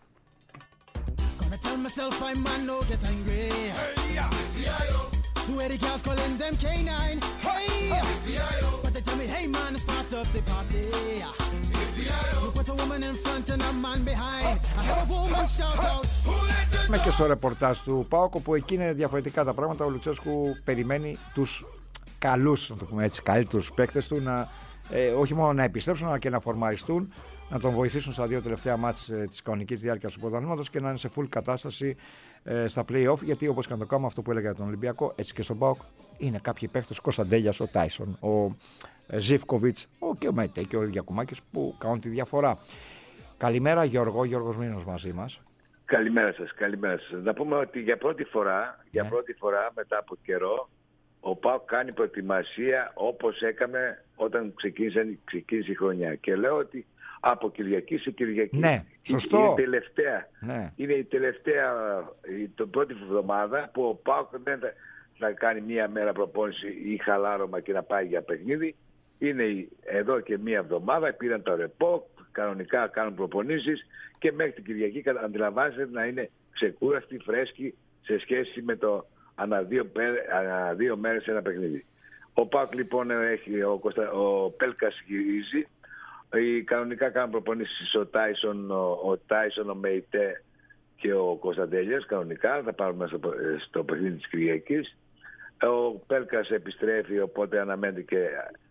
Είμαι και στο ρεπορτάζ του ΠΑΟΚ, που εκεί είναι διαφορετικά τα πράγματα. Ο Λουτσέσκου περιμένει τους καλούς, να το πούμε έτσι, καλύτερους παίκτες του να, ε, όχι μόνο να επιστρέψουν αλλά και να φορμαριστούν, να τον βοηθήσουν στα δύο τελευταία μάτς ε, της κανονικής διάρκειας του πρωταθλήματος και να είναι σε full κατάσταση ε, στα play-off, γιατί όπως και να το κάνουμε, αυτό που έλεγα για τον Ολυμπιακό, έτσι και στον ΠΑΟΚ είναι κάποιοι παίκτες, ο Κωνσταντέλιας, ο Τάισον, ο Ζίβκοβιτς, ο και ο Μέτε και ο Γιακουμάκης, που κάνουν τη διαφορά. Καλημέρα Γιώργο, Γιώργος Μήνος μαζί μας. Καλημέρα σας, καλημέρα σας. Να πούμε ότι για πρώτη φορά, ναι. για πρώτη φορά μετά από καιρό, ο ΠΑΟΚ κάνει προετοιμασία όπως έκαμε όταν ξεκίνησε, ξεκίνησε η χρονιά. Και λέω ότι από Κυριακή σε Κυριακή. Ναι, σωστό. Είναι η τελευταία, ναι. είναι η τελευταία την πρώτη εβδομάδα που ο ΠΑΟΚ δεν θα, θα κάνει μία μέρα προπόνηση ή χαλάρωμα και να πάει για παιχνίδι. Είναι εδώ και μία εβδομάδα, πήραν το ρεπό, κανονικά κάνουν προπονήσεις και μέχρι την Κυριακή αντιλαμβάνεστε να είναι ξεκούραστοι, φρέσκοι σε σχέση με το ανά δύο, ανά δύο μέρες ένα παιχνίδι. Ο ΠΑΟΚ λοιπόν έχει, ο, Κωνστα... ο Πέλκας γυρίζει, οι κανονικά κάνουν προπονήσεις ο Τάισον, ο, ο Τάισον, ο Μεϊτέ και ο Κωνσταντέλιας, κανονικά θα πάρουμε στο, στο παιχνίδι της Κυριακής. Ο Πέλκας επιστρέφει, οπότε αναμένεται και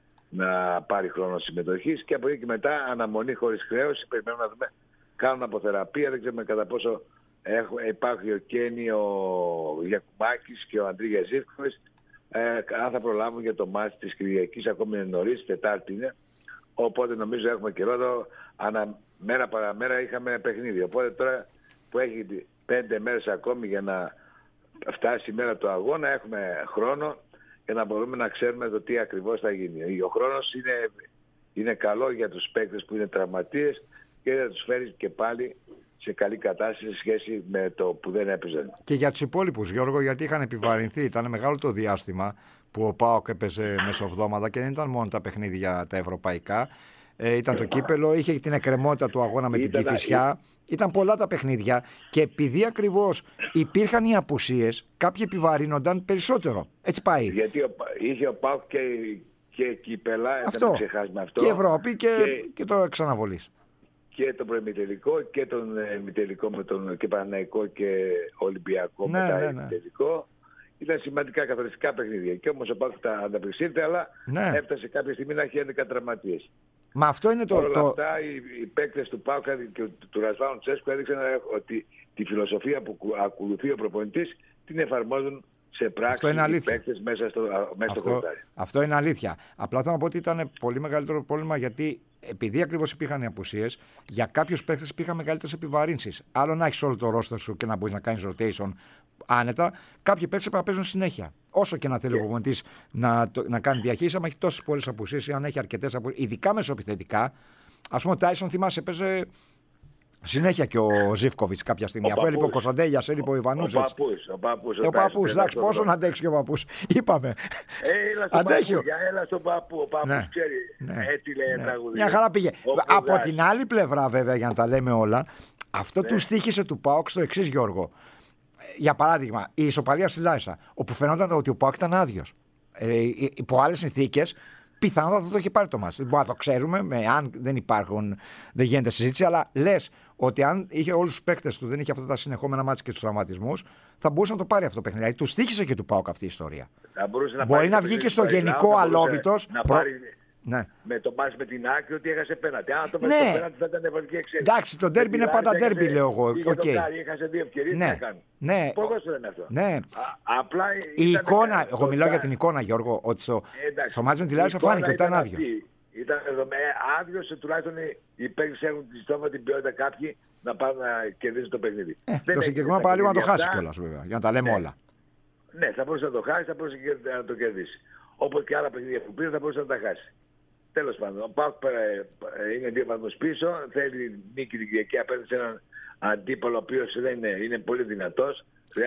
να πάρει χρόνο συμμετοχής και από εκεί και μετά αναμονή χωρίς χρέωση. Περιμένουμε να δούμε, κάνουν αποθεραπεία, δεν ξέρουμε κατά πόσο έχω, υπάρχει ο Κένι, ο Γιακουμάκης και ο Αντρίγια Ζήφκοβης, ε, αν θα προλάβουν για το μάτς της Κυριακής, ακόμη είναι νωρίς, Τετάρτη είναι, οπότε νομίζω έχουμε καιρό εδώ, ανα, μέρα παραμέρα είχαμε παιχνίδι, οπότε τώρα που έχει πέντε μέρες ακόμη για να φτάσει η μέρα του αγώνα, έχουμε χρόνο για να μπορούμε να ξέρουμε το τι ακριβώς θα γίνει. Ο χρόνος είναι, είναι καλό για τους παίκτες που είναι τραυματίες και θα τους φέρει και πάλι σε καλή κατάσταση σε σχέση με το που δεν έπαιζαν. Και για τους υπόλοιπους, Γιώργο, γιατί είχαν επιβαρυνθεί. Ήταν μεγάλο το διάστημα που ο ΠΑΟΚ έπαιζε μεσοβδόματα και δεν ήταν μόνο τα παιχνίδια τα ευρωπαϊκά. Ε, ήταν το κύπελο, είχε την εκκρεμότητα του αγώνα με Ήταν, την Κηφισιά. Ήταν πολλά τα παιχνίδια και επειδή ακριβώς υπήρχαν οι απουσίες, κάποιοι επιβαρύνονταν περισσότερο. Έτσι πάει. Γιατί ο, είχε ο ΠΑΟΚ και, και κύπελα, αυτό. δεν ξεχάσουμε αυτό. Και Ευρώπη και, και, και το ξαναβολής. Και τον προημιτελικό και τον ημιτελικό με τον και Παναθηναϊκό και Ολυμπιακό ναι, μετά ναι, ναι. ημιτελικό. Ήταν σημαντικά καθοριστικά παιχνίδια. Και όμως ο ΠΑΟΚ τα ανταπεξήλθε, αλλά ναι. έφτασε κάποια στιγμή να έχει έντεκα τραυματίες. Μα αυτό είναι το. Όλα το... αυτά οι, οι παίκτες του ΠΑΟΚ και του Ρασβάνου Τσέσκου έδειξαν ότι τη φιλοσοφία που ακολουθεί ο προπονητής την εφαρμόζουν σε πράξη οι παίκτες μέσα στο, μέσα αυτό, στο χορτάρι. Αυτό είναι αλήθεια. Απλά θέλω να πω ότι ήταν πολύ μεγαλύτερο πρόβλημα γιατί επειδή ακριβώς υπήρχαν οι απουσίες, για κάποιους παίκτες υπήρχαν μεγαλύτερες επιβαρύνσεις. Άλλο να έχεις όλο το ρόστερ σου και να μπορείς να κάνεις rotation άνετα, κάποιοι παίκτες πρέπει να παίζουν συνέχεια. Όσο και να θέλει yeah. ο προπονητής να, να κάνει διαχείριση, άμα έχει τόσες πολλές απουσίες ή αν έχει αρκετές απουσίες, ειδικά μεσοεπιθετικά. Ας πούμε, ο Τάισον θυμάσαι παίζει συνέχεια και ο Ζήφκοβιτς κάποια στιγμή. Αφού έλειπε ο Κωνσταντέλιας, έλειπε ο Ιβανούζετς. Ο Παππούς. Ο Παππούς, εντάξει, πόσο να αντέξει και ο Παππούς. Είπαμε. Έλα στον Παππού, έλα στον Παππού. Ο Παππούς ναι, ξέρει. Ναι, έτειλε ναι. τραγουδί. Μια χαρά πήγε. Από την άλλη πλευρά, βέβαια, για να τα λέμε όλα, αυτό ναι. του στοίχησε του ΠΑΟΚ στο εξής, Γιώργο. Για παράδειγμα, η ισοπαλία στη Λάρισα, όπου φαινόταν ότι ο ΠΑΟΚ ήταν άδειος. Ε, υπό άλλες συνθήκες, πιθανότατα θα το έχει πάρει το μάτς. Δεν μπορούμε να το ξέρουμε, με, αν δεν υπάρχουν, δεν γίνεται συζήτηση, αλλά λες ότι αν είχε όλους τους παίκτες του, δεν είχε αυτά τα συνεχόμενα μάτς και τους τραυματισμούς, θα μπορούσε να το πάρει αυτό το παιχνίδι. Δηλαδή, του στοίχησε και του ΠΑΟΚ αυτή η ιστορία. Θα να Μπορεί να βγει και στο γενικό αλόβητος. Να πάρει ναι. με το μάτς με την Άκρη ότι έχασε πέναντι. Αν το ναι. με το πέναντι θα ήταν ευρωβουλική εξέλιξη. Εντάξει, το ντέρμπι είναι πάντα ντέρμπι, λέω εγώ. Okay. Το Κάρι, έχασε δύο ευκαιρίες, ναι. τι να κάνει. Ναι. Ποδόσφαιρο είναι αυτό. Ναι. Α, απλά η εικόνα, εγώ μιλάω για την εικόνα, Γιώργο, ότι στο, στο μάτς με τη Λάρισα φάνηκε ότι ήταν άδειος. Ήταν άδειος, τουλάχιστον οι παίκτες έχουν τη στόφα την ποιότητα κάποιοι να πάνε να κερδίσουν το παιχνίδι. Ε, το συγκεκριμένο παραλίγο να το χάσει κιόλας, βέβαια, για να τα λέμε ναι. όλα. Ναι, θα μπορούσε να το χάσει, θα μπορούσε να το κερδίσει. Όπως και άλλα παιχνίδια που πήρε, θα μπορούσε να τα χάσει. Τέλος πάντων, ο ΠΑΟΚ είναι δύο βαθμούς πίσω, θέλει νίκη την Κυριακή απέναντι σε έναν αντίπαλο ο οποίος δεν είναι, είναι πολύ δυνατός.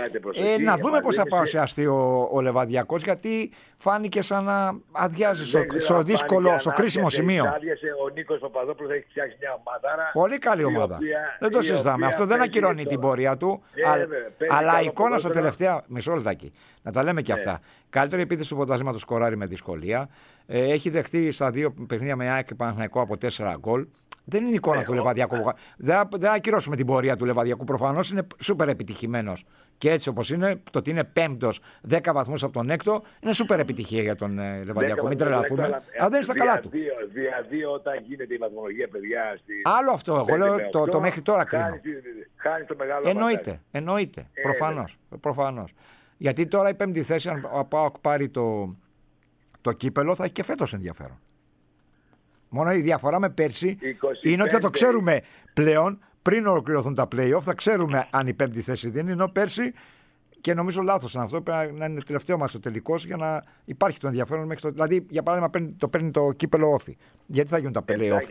Ε, να δούμε πώς θα παρουσιαστεί ο, ο Λεβαδιακός, γιατί φάνηκε σαν να αδειάζει στο, στο δύσκολο, στο κρίσιμο σημείο. Άδειασε, ο Νίκος Παπαδόπουλος έχει φτιάξει μια ομάδα. Πολύ καλή ομάδα. Οποία, δεν το συζητάμε. Αυτό δεν ακυρώνει την πορεία του. Ε, α, βέβαια, αλλά η εικόνα στα τελευταία. Μισό λεπτάκι. Να τα λέμε και αυτά. Ναι. Καλύτερη επίθεση του πρωταθλήματος, σκοράρει με δυσκολία. Ε, έχει δεχτεί στα δύο παιχνίδια με ΑΕΚ και Παναθηναϊκό από τέσσερα γκολ. Δεν είναι η εικόνα ε, του Λεβαδιακού. Ναι. Δεν, δεν ακυρώσουμε την πορεία του Λεβαδιακού. Προφανώς είναι σούπερ επιτυχημένος. Και έτσι όπως είναι, το ότι είναι πέμπτος, δέκα βαθμούς από τον έκτο, είναι σούπερ επιτυχία για τον ε, Λεβαδιακό. Μην τρελαθούμε. Αλλά δεν είναι στα καλά του. Δια δύο όταν γίνεται η βαθμολογία, παιδιά. Στη... Άλλο αυτό. Εγώ λέω το, το μέχρι τώρα κρίνω. Χάνει το μεγάλο. Εννοείται. Εννοείται. Ε, Προφανώς. Προφανώς. Γιατί τώρα η πέμπτη θέση, αν ο ΠΑΟΚ πάρει το, το κύπελο, θα έχει και φέτος ενδιαφέρον. Μόνο η διαφορά με πέρσι είναι ότι θα το ξέρουμε πλέον. Πριν ολοκληρωθούν τα play-off, θα ξέρουμε αν η πέμπτη θέση δίνει. Ενώ πέρσι, και νομίζω λάθος είναι αυτό, πρέπει να είναι τελευταίο μας ο τελικός για να υπάρχει το ενδιαφέρον μέχρι το. Δηλαδή, για παράδειγμα, το παίρνει το κύπελο όφι. Γιατί θα γίνουν τα play-off.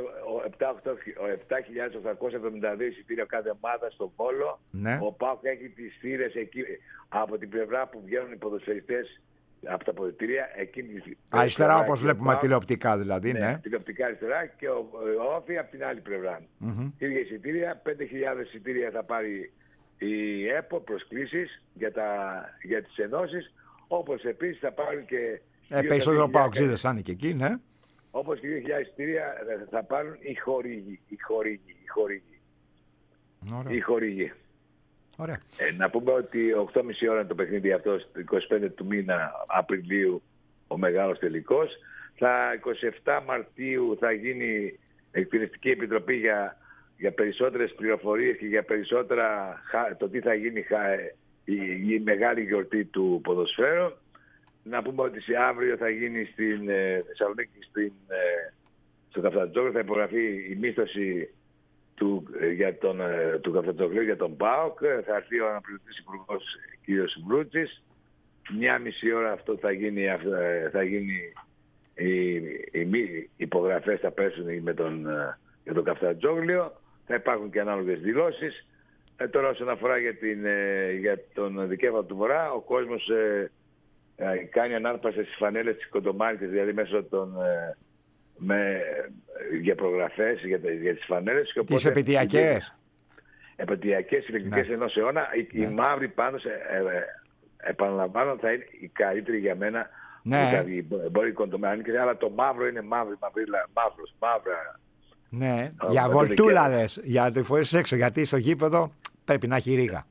επτά χιλιάδες οκτακόσια εβδομήντα δύο εισιτήρια κάθε ομάδα στον Βόλο. Ναι. Ο ΠΑΟΚ έχει τις θύρες εκεί από την πλευρά που βγαίνουν οι ποδοσφαιριστές από τα αποδυτήρια. Εκείνη, αριστερά όπως βλέπουμε τηλεοπτικά δηλαδή. Ναι, ναι. τηλεοπτικά αριστερά και ο, ο Όφη από την άλλη πλευρά. Mm-hmm. Ίδια εισιτήρια, πέντε χιλιάδες εισιτήρια θα πάρει η ΕΠΟ, προσκλήσεις για, τα, για τις ενώσεις, όπως επίσης θα πάρουν και... Ε, περισσότερο παοξίδες αν είναι και εκεί, ναι. Όπως και δύο χιλιάδες εισιτήρια θα πάρουν οι χορήγοι. Οι χορήγοι. Οι χορήγοι. Ωραία. Οι χορήγοι. Ωραία. Ε, να πούμε ότι οκτώ και μισή ώρα είναι το παιχνίδι αυτό, είκοσι πέντε του μήνα Απριλίου ο μεγάλος τελικός. Θα είκοσι επτά Μαρτίου θα γίνει εκτελεστική επιτροπή για, για περισσότερες πληροφορίες και για περισσότερα το τι θα γίνει η, η μεγάλη γιορτή του ποδοσφαίρου. Να πούμε ότι σε αύριο θα γίνει στην ε, Θεσσαλονίκη, στην, ε, στο Καφτατζόγλιο, θα υπογραφεί η μίσθωση του, ε, για τον, ε, του Καφτατζόγλιου για τον ΠΑΟΚ. Θα έρθει ο αναπληρωτής υπουργός κ. Βρούτσης. Μια μισή ώρα αυτό θα γίνει, θα γίνει οι, οι, οι υπογραφές θα πέσουν με τον, για τον Καφτατζόγλιο. Θα υπάρχουν και ανάλογες δηλώσεις. Ε, τώρα όσον αφορά για, την, ε, για τον δικέφαλο του Βορρά, ο κόσμος ε, ε, κάνει ανάρπαση στις φανέλες της Κοντομάνιτης, δηλαδή μέσω των... Ε, με, για προγραφές για, για τις φανέλες. Τις επαιτειακές. Επαιτειακές, ηλεκτρικές ναι. ενός αιώνα. Ναι. Η μαύρη πάνω σε, ε, ε, επαναλαμβάνω, θα είναι η καλύτερη για μένα. Ναι. Δηλαδή, μπορεί η Κοντομάνιτης, αλλά το μαύρο είναι μαύρη, μαύρη, μαύρος, μαύρα. Ναι, ο, για βολτούλα λες, για το φορές έξω, γιατί στο γήπεδο πρέπει να έχει ρίγα.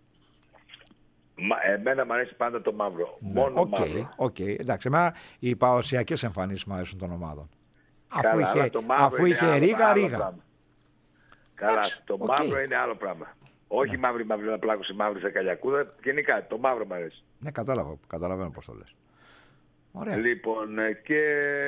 Μα, εμένα μου αρέσει πάντα το μαύρο. Ναι. Μόνο okay, μαύρο. Okay. Εντάξει, εμένα οι παραδοσιακές εμφανίσεις μου αρέσουν των ομάδων. Καλά, αφού είχε, αφού είχε άλλο, ρίγα, άλλο ρίγα. Πράγμα. Καλά, Εντάξει, το okay. μαύρο είναι άλλο πράγμα. Όχι ναι. μαύρη, μαύρη να πλάκωσε μαύρη σε καλιακούδα. Γενικά, το μαύρο μου αρέσει. Ναι, κατάλαβα. Καταλαβαίνω πώς το λες. Ωραία. Λοιπόν, και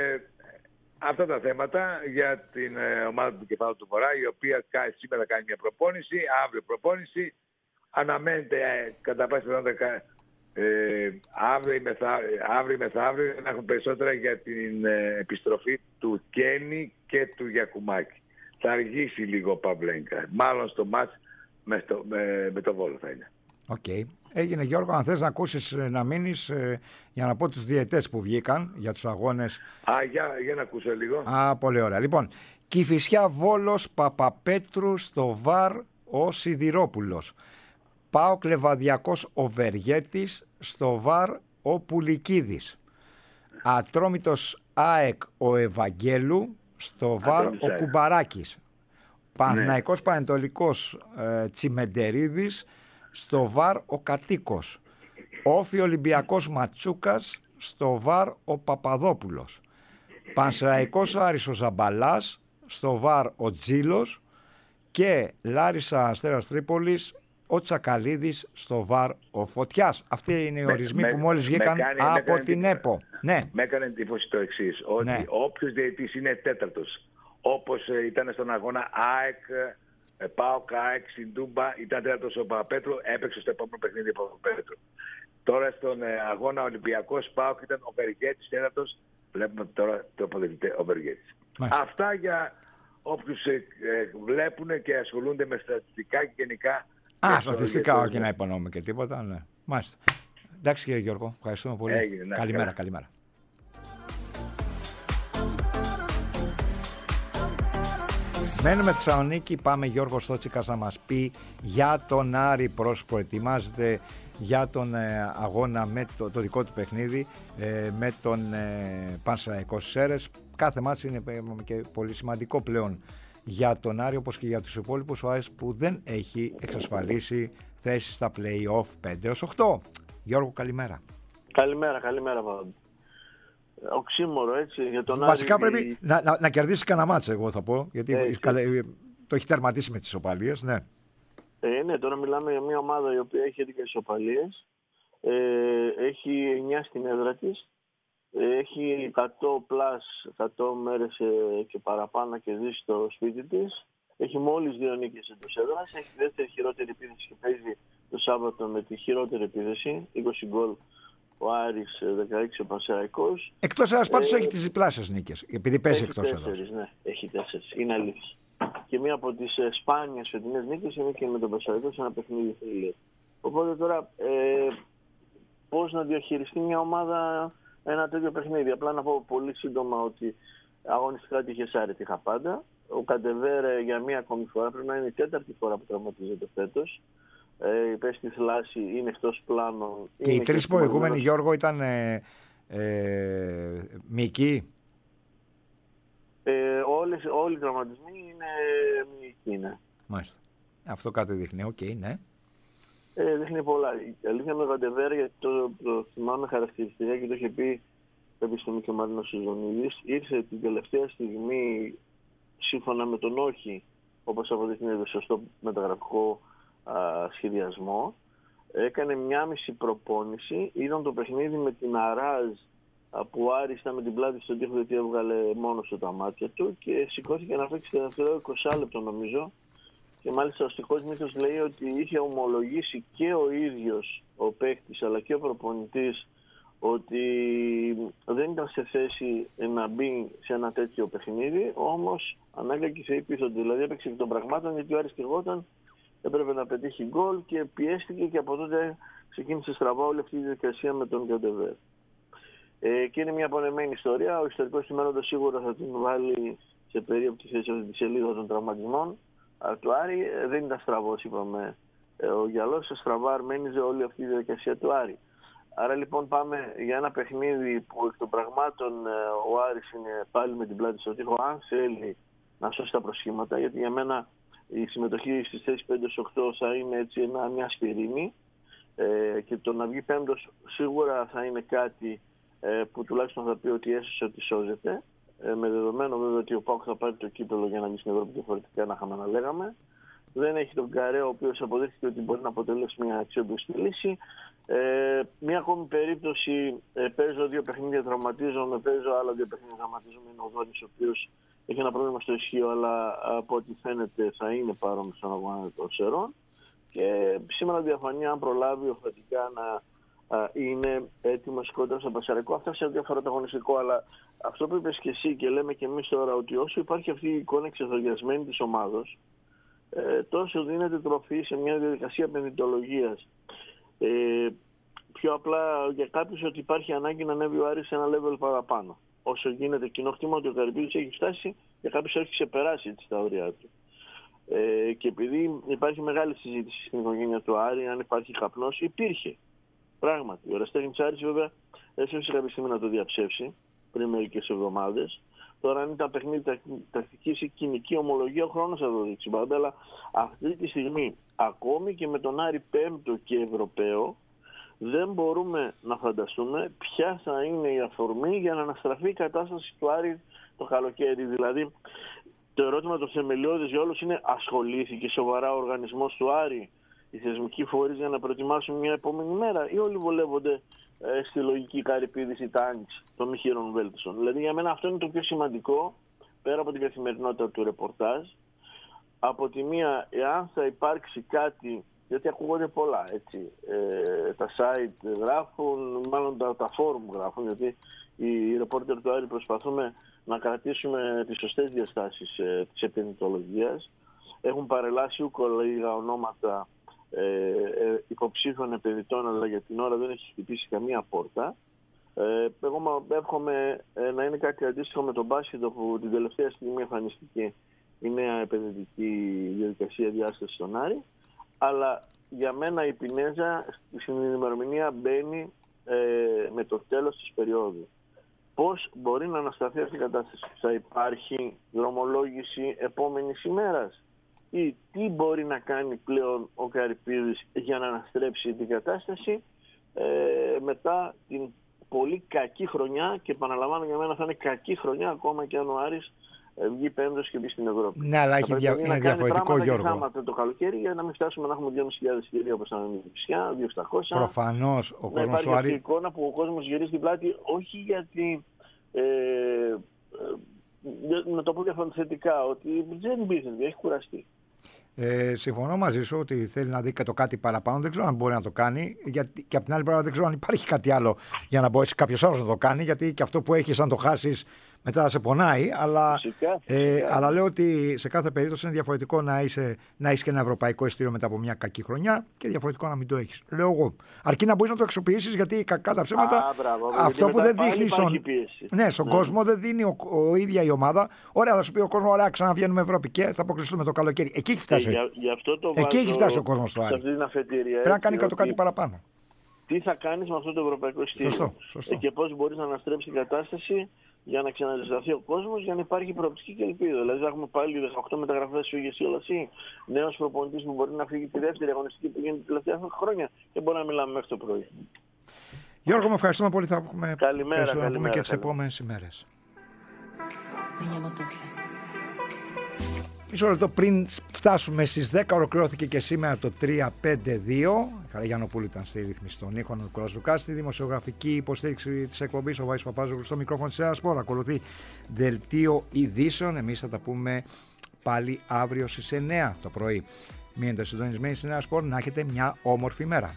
αυτά τα θέματα για την ομάδα του Κεφάλου του Βορρά, η οποία σήμερα κάνει μια προπόνηση, αύριο προπόνηση. Αναμένεται κατά πάση πιθανότητα ε, αύριο ή μεθαύριο, μεθαύριο να έχουν περισσότερα για την ε, επιστροφή του Κένι και του Γιακουμάκη. Θα αργήσει λίγο ο Παυλένκα. Μάλλον στο μάτς με, με, με το Βόλο θα είναι. Οκ. Okay. Έγινε, Γιώργο, αν θες να ακούσεις, να μείνεις ε, για να πω τους διαιτές που βγήκαν για τους αγώνες. Α, για, για να ακούσω λίγο. Α, πολύ ωραία. Λοιπόν, Κηφισιά Βόλος Παπαπέτρου στο ΒΑΡ ο Σιδηρόπουλος. ΠΑΟΚ Λεβαδιακός ο Βεργέτης, στο ΒΑΡ ο Πουλικίδης. Ατρόμητος ΑΕΚ ο Ευαγγέλου, στο ΒΑΡ ο Κουμπαράκης. Παναθηναϊκός ναι. Πανετολικός ε, Τσιμεντερίδης, στο ΒΑΡ ο Κατοίκος. Όφι Ολυμπιακός Ματσούκας, στο ΒΑΡ ο Παπαδόπουλος. Πανσεραϊκός Άρης ο Ζαμπαλάς, στο ΒΑΡ ο Τζίλος. Και Λάρισα Αστέρας Τρίπολης ο Τσακαλίδης, στο ΒΑΡ ο Φωτιάς. Αυτοί είναι οι με, ορισμοί με, που μόλις βγήκαν από την ΕΠΟ. Ναι. Με έκανε εντύπωση το εξής, ότι ναι. όποιος διαιτητής είναι τέταρτος, όπως ήταν στον αγώνα ΑΕΚ, ΠΑΟΚ, ΑΕΚ, Συντούμπα, ήταν τέταρτος ο Παπαπέτρου, έπαιξε στο επόμενο παιχνίδι ο Παπαπέτρου. Τώρα στον αγώνα Ολυμπιακός ΠΑΟΚ ήταν ο Βεργέτης τέταρτος, βλέπουμε τώρα το αποδεχτεί ο Βεργέτης. Αυτά για όποιους ε, ε, βλέπουν και ασχολούνται με στατιστικά και γενικά. Α, στατιστικά, όχι να υπονοούμε και τίποτα. Ναι. Μάλιστα. Εντάξει, κύριε Γιώργο, ευχαριστούμε πολύ. Έγινε, ναι, καλημέρα, καλά. καλημέρα. Μένουμε Θεσσαλονίκη, πάμε Γιώργο Στότσικας να μας πει για τον Άρη, πώς προετοιμάζεται για τον ε, αγώνα με το, το δικό του παιχνίδι ε, με τον ε, Πανσεραϊκό Σέρες. Κάθε μάτς είναι ε, και πολύ σημαντικό πλέον για τον Άρη, όπως και για τους υπόλοιπους, ο Άρης που δεν έχει εξασφαλίσει θέση στα play-off πέντε έως οκτώ. Γιώργο, καλημέρα. Καλημέρα, καλημέρα Παπαδόπουλο. Οξύμορο, έτσι, για τον Βασικά Άρη... πρέπει να, να, να κερδίσει κανένα μάτς, εγώ θα πω, γιατί ε, το έχει τερματίσει με τις ισοπαλίες, ναι. Ε, ναι, τώρα μιλάμε για μια ομάδα η οποία έχει έντεκα ισοπαλίες, ε, έχει εννιά στην έδρα της, ε, έχει εκατό πλας, εκατό μέρες ε, και παραπάνω να κερδίσει στο σπίτι της, έχει μόλις δύο νίκες εντός έδρας, έχει δεύτερη χειρότερη επίθεση και παίζει το Σάββατο με τη χειρότερη επίθεση, είκοσι γκολ ο Άρης, δεκαέξι ο Πανσεραϊκός. Εκτός έδρας πάντως ε, έχει τις διπλάσιες νίκες, επειδή παίζει εκτός έδρας. Ναι, έχει τέσσερις, είναι αλήθεια. Και μία από τις ε, σπάνιες φετινές νίκες είναι και με τον Πανσεραϊκό σε ένα παιχνίδι θέλει. Οπότε τώρα ε, πώς να διαχειριστεί μια ομάδα ένα τέτοιο παιχνίδι. Απλά να πω πολύ σύντομα ότι αγωνιστικά τη Χεσάρη είχα πάντα. Ο Καντεβέρ για μία ακόμη φορά, πρέπει να είναι η τέταρτη φορά που τραυματίζεται φέτος. Ε, υπέστη θλάση, είναι εκτός πλάνων. Και οι τρεις προηγούμενοι, Γιώργο, ήταν ε, ε, μυϊκοί. Ε, όλες, όλοι οι τραυματισμοί είναι μυϊκοί, ναι. Μάλιστα. Αυτό κάτι δείχνει, οκ, okay, ναι. Ε, δείχνει πολλά. Η αλήθεια με τον Καντεβέρ, γιατί το, το θυμάμαι χαρακτηριστικά και το είχε πει κάποια στιγμή και ο Μαρίνος Συζωνίδης, ήρθε την τελευταία στιγμή, σύμφωνα με τον όχι, όπως αποδείχνει σωστό μεταγραφικό α, σχεδιασμό, έκανε μια μισή προπόνηση, είδαν το παιχνίδι με την Αράζ που ο Άρης ήταν με την πλάτη στον τοίχο γιατί έβγαλε μόνος του τα μάτια του και σηκώθηκε να παίξει τελευταίο είκοσι λεπτό νομίζω. Και μάλιστα ο στοιχός μύθος λέει ότι είχε ομολογήσει και ο ίδιος ο παίκτης αλλά και ο προπονητής ότι δεν ήταν σε θέση να μπει σε ένα τέτοιο παιχνίδι, όμως ανάγκη και θεοί πείθονται. Δηλαδή έπαιξε εκ των πραγμάτων γιατί ο Άρης κεγόταν, έπρεπε να πετύχει γκολ και πιέστηκε και από τότε ξεκίνησε στραβά όλη αυτή η διαδικασία με τον Καντεβέρ. Ε, και είναι μια απονεμένη ιστορία. Ο ιστορικός του μέλλοντος σίγουρα θα την βάλει σε περίοπτη θέση αυτή τη σελίδα των τραυματισμών. Αλλά του Άρη ε, δεν ήταν στραβός, είπαμε. Ε, ο γυαλός στραβά αρμένιζε όλη αυτή η διαδικασία του Άρη. Άρα λοιπόν πάμε για ένα παιχνίδι που εκ των πραγμάτων ε, ο Άρης είναι πάλι με την πλάτη στο τοίχο, αν θέλει να σώσει τα προσχήματα, γιατί για μένα η συμμετοχή στις θέσεις πέντε οκτώ θα είναι έτσι ένα, μια ασπιρίνη ε, και το να βγει πέμπτος σίγουρα θα είναι κάτι ε, που τουλάχιστον θα πει ότι έσωσε ότι σώζεται. Ε, με δεδομένο βέβαια ότι ο ΠΑΟΚ θα πάρει το κύπελο για να βγει στην Ευρώπη διαφορετικά, να είχαμε να λέγαμε. Δεν έχει τον Καρέ, ο οποίος αποδείχθηκε ότι μπορεί να αποτελέσει μια αξιόπιστη λύση. Ε, μια ακόμη περίπτωση, ε, παίζω δύο παιχνίδια, τραυματίζομαι, παίζω άλλα δύο παιχνίδια, τραυματίζομαι. Είναι ο Δόνης, ο οποίος έχει ένα πρόβλημα στο ισχύο, αλλά από ό,τι φαίνεται θα είναι παρόν στον αγώνα των Σερών. Και σήμερα διαφανεί αν προλάβει οφατικά να α, είναι έτοιμος κοντά στο Πασαρικό. Αυτά σε ό,τι αφορά το αγωνιστικό, αλλά αυτό που είπες και εσύ και λέμε και εμείς τώρα, ότι όσο υπάρχει αυτή η εικόνα εξεδογιασμένη της ομάδος, ε, τόσο δίνεται τροφή σε μια διαδικασία επενδυτολογίας. Ε, πιο απλά για κάποιους ότι υπάρχει ανάγκη να ανέβει ο Άρης σε ένα level παραπάνω. Όσο γίνεται κοινό χτήμα ότι ο Καρυπίδης έχει φτάσει, για κάποιους έχει ξεπεράσει έτσι τα όρια του. Ε, και επειδή υπάρχει μεγάλη συζήτηση στην οικογένεια του Άρη, αν υπάρχει καπνός, υπήρχε. Πράγματι. Ο Ραστέχνης Άρης βέβαια έσωσε κάποια στιγμή να το διαψεύσει πριν μερικές εβδομάδες. Τώρα, αν ήταν παιχνίδι τακτική ή κοινική ομολογία, ο χρόνος θα το δείξει. Αλλά αυτή τη στιγμή, ακόμη και με τον Άρη πέμπτο και Ευρωπαίο, δεν μπορούμε να φανταστούμε ποια θα είναι η αφορμή για να αναστραφεί η κατάσταση του Άρη το καλοκαίρι. Δηλαδή, το ερώτημα το θεμελιώδες για όλους είναι: ασχολήθηκε σοβαρά ο οργανισμός του Άρη, οι θεσμικοί φορείς, για να προετοιμάσουν μια επόμενη μέρα, ή όλοι βολεύονται ε, στη λογική Καρυπίδης ή Τάνιτς των μη χείρων βέλτιστων? Δηλαδή, για μένα αυτό είναι το πιο σημαντικό, πέρα από την καθημερινότητα του ρεπορτάζ. Από τη μία, εάν θα υπάρξει κάτι, γιατί ακούγονται πολλά, έτσι. Ε, τα site γράφουν, μάλλον τα, τα forum γράφουν, γιατί οι ρεπόρτερ του Άρη προσπαθούμε να κρατήσουμε τις σωστές διαστάσεις ε, της επενδυτολογίας. Έχουν παρελάσει ούκο λίγα ονόματα ε, ε, υποψήφιων επενδυτών, αλλά για την ώρα δεν έχει χτυπήσει καμία πόρτα. Ε, εγώ εύχομαι ε, να είναι κάτι αντίστοιχο με τον Μπάσχετο, που την τελευταία στιγμή εμφανιστήκε η νέα επενδυτική διαδικασία διάσταση στον Άρη. Αλλά για μένα η Πινέζα στην ημερομηνία μπαίνει ε, με το τέλος της περίοδου. Πώς μπορεί να ανασταθεί αυτή η κατάσταση? Θα υπάρχει δρομολόγηση επόμενης ημέρας? Ή τι μπορεί να κάνει πλέον ο Καρυπίδης για να αναστρέψει την κατάσταση ε, μετά την πολύ κακή χρονιά? Και επαναλαμβάνω, για μένα θα είναι κακή χρονιά ακόμα και αν ο Άρης βγει πέμπτος και μπει στην Ευρώπη. Ναι, αλλά έχει δια... είναι διαφορετικό, Γιώργο. Το καλοκαίρι, για να μην φτάσουμε να έχουμε δύο χιλιάδες πεντακόσια εισιτήρια όπως ήταν η Φυσιά, δύο χιλιάδες οκτακόσια. Προφανώς ο κόσμος. Υπάρχει ο Άρη... αυτή η εικόνα που ο κόσμος γυρίζει την πλάτη, όχι γιατί. Ε, ε, να το πω διαφορετικά, ότι δεν μπήκε, έχει κουραστεί. Ε, συμφωνώ μαζί σου ότι θέλει να δει και το κάτι παραπάνω. Δεν ξέρω αν μπορεί να το κάνει. Γιατί, και από την άλλη πλευρά δεν ξέρω αν υπάρχει κάτι άλλο για να μπορέσει κάποιο άλλο να το κάνει. Γιατί και αυτό που έχει, αν το χάσει, μετά σε πονάει, αλλά, Φυσικά, ε, φυσικά. αλλά λέω ότι σε κάθε περίπτωση είναι διαφορετικό να, είσαι, να έχεις και ένα ευρωπαϊκό εισιτήριο μετά από μια κακή χρονιά και διαφορετικό να μην το έχεις. Λέω εγώ. Αρκεί να μπορείς να το αξιοποιήσεις, γιατί κακά τα ψέματα, Α, μπράβο, αυτό που δεν δείχνει στον, ναι, στον ναι. κόσμο δεν δίνει ο, ο ίδια η ομάδα. Ωραία, θα σου πει ο κόσμος, ωραία, ξαναβγαίνουμε Ευρώπη και θα αποκλειστούμε το καλοκαίρι. Εκεί έχει φτάσει. Ε, για, γι' αυτό το Εκεί έχει βάζω φτάσει ο κόσμος στο σε Άρη. αυτή την αφετηρία. Πρέπει να κάνει έτσι, κάτι, κάτι ότι παραπάνω. Τι θα κάνεις με αυτό το ευρωπαϊκό εισιτήριο. Σωστό, σωστό. Ε, και πώς μπορείς να αναστρέψεις την κατάσταση για να ξαναζεσταθεί ο κόσμος, για να υπάρχει προοπτική και ελπίδα. Δηλαδή, θα έχουμε πάλι δεκαοκτώ μεταγραφές στο ηγεσία Λασί, νέος προπονητής που μπορεί να φύγει τη δεύτερη αγωνιστική που γίνεται τα τελευταία χρόνια και μπορεί να μιλάμε μέχρι το πρωί. Γιώργο, με ευχαριστούμε πολύ. Θα έχουμε Καλημέρα, περισσότερο να πούμε καλημέρα, και τις καλημέρα. επόμενες ημέρες. Μισό λεπτό πριν φτάσουμε στις δέκα, ολοκληρώθηκε και σήμερα το τρία πέντε δύο. Η Χαρά Γιαννοπούλου ήταν στη ρύθμιση των ήχων, ο Νικόλας Λουκάς, στη δημοσιογραφική υποστήριξη της εκπομπής, ο Βάης Παπάζογλου στο μικρόφωνο της Ένα Σπορ. Ακολουθεί δελτίο ειδήσεων. Εμείς θα τα πούμε πάλι αύριο στις εννιά το πρωί. Μείνετε συντονισμένοι στην Ένα Σπορ, να έχετε μια όμορφη μέρα.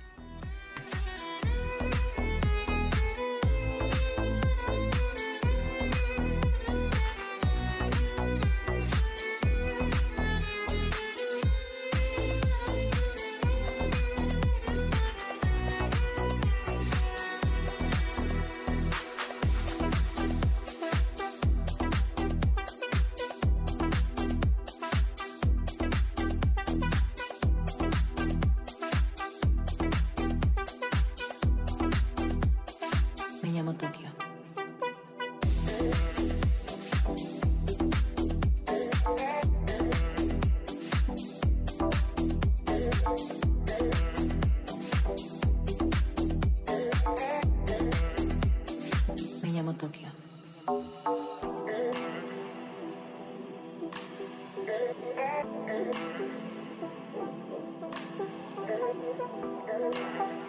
Tokio.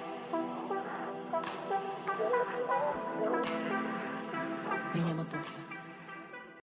Me llamo Tokio.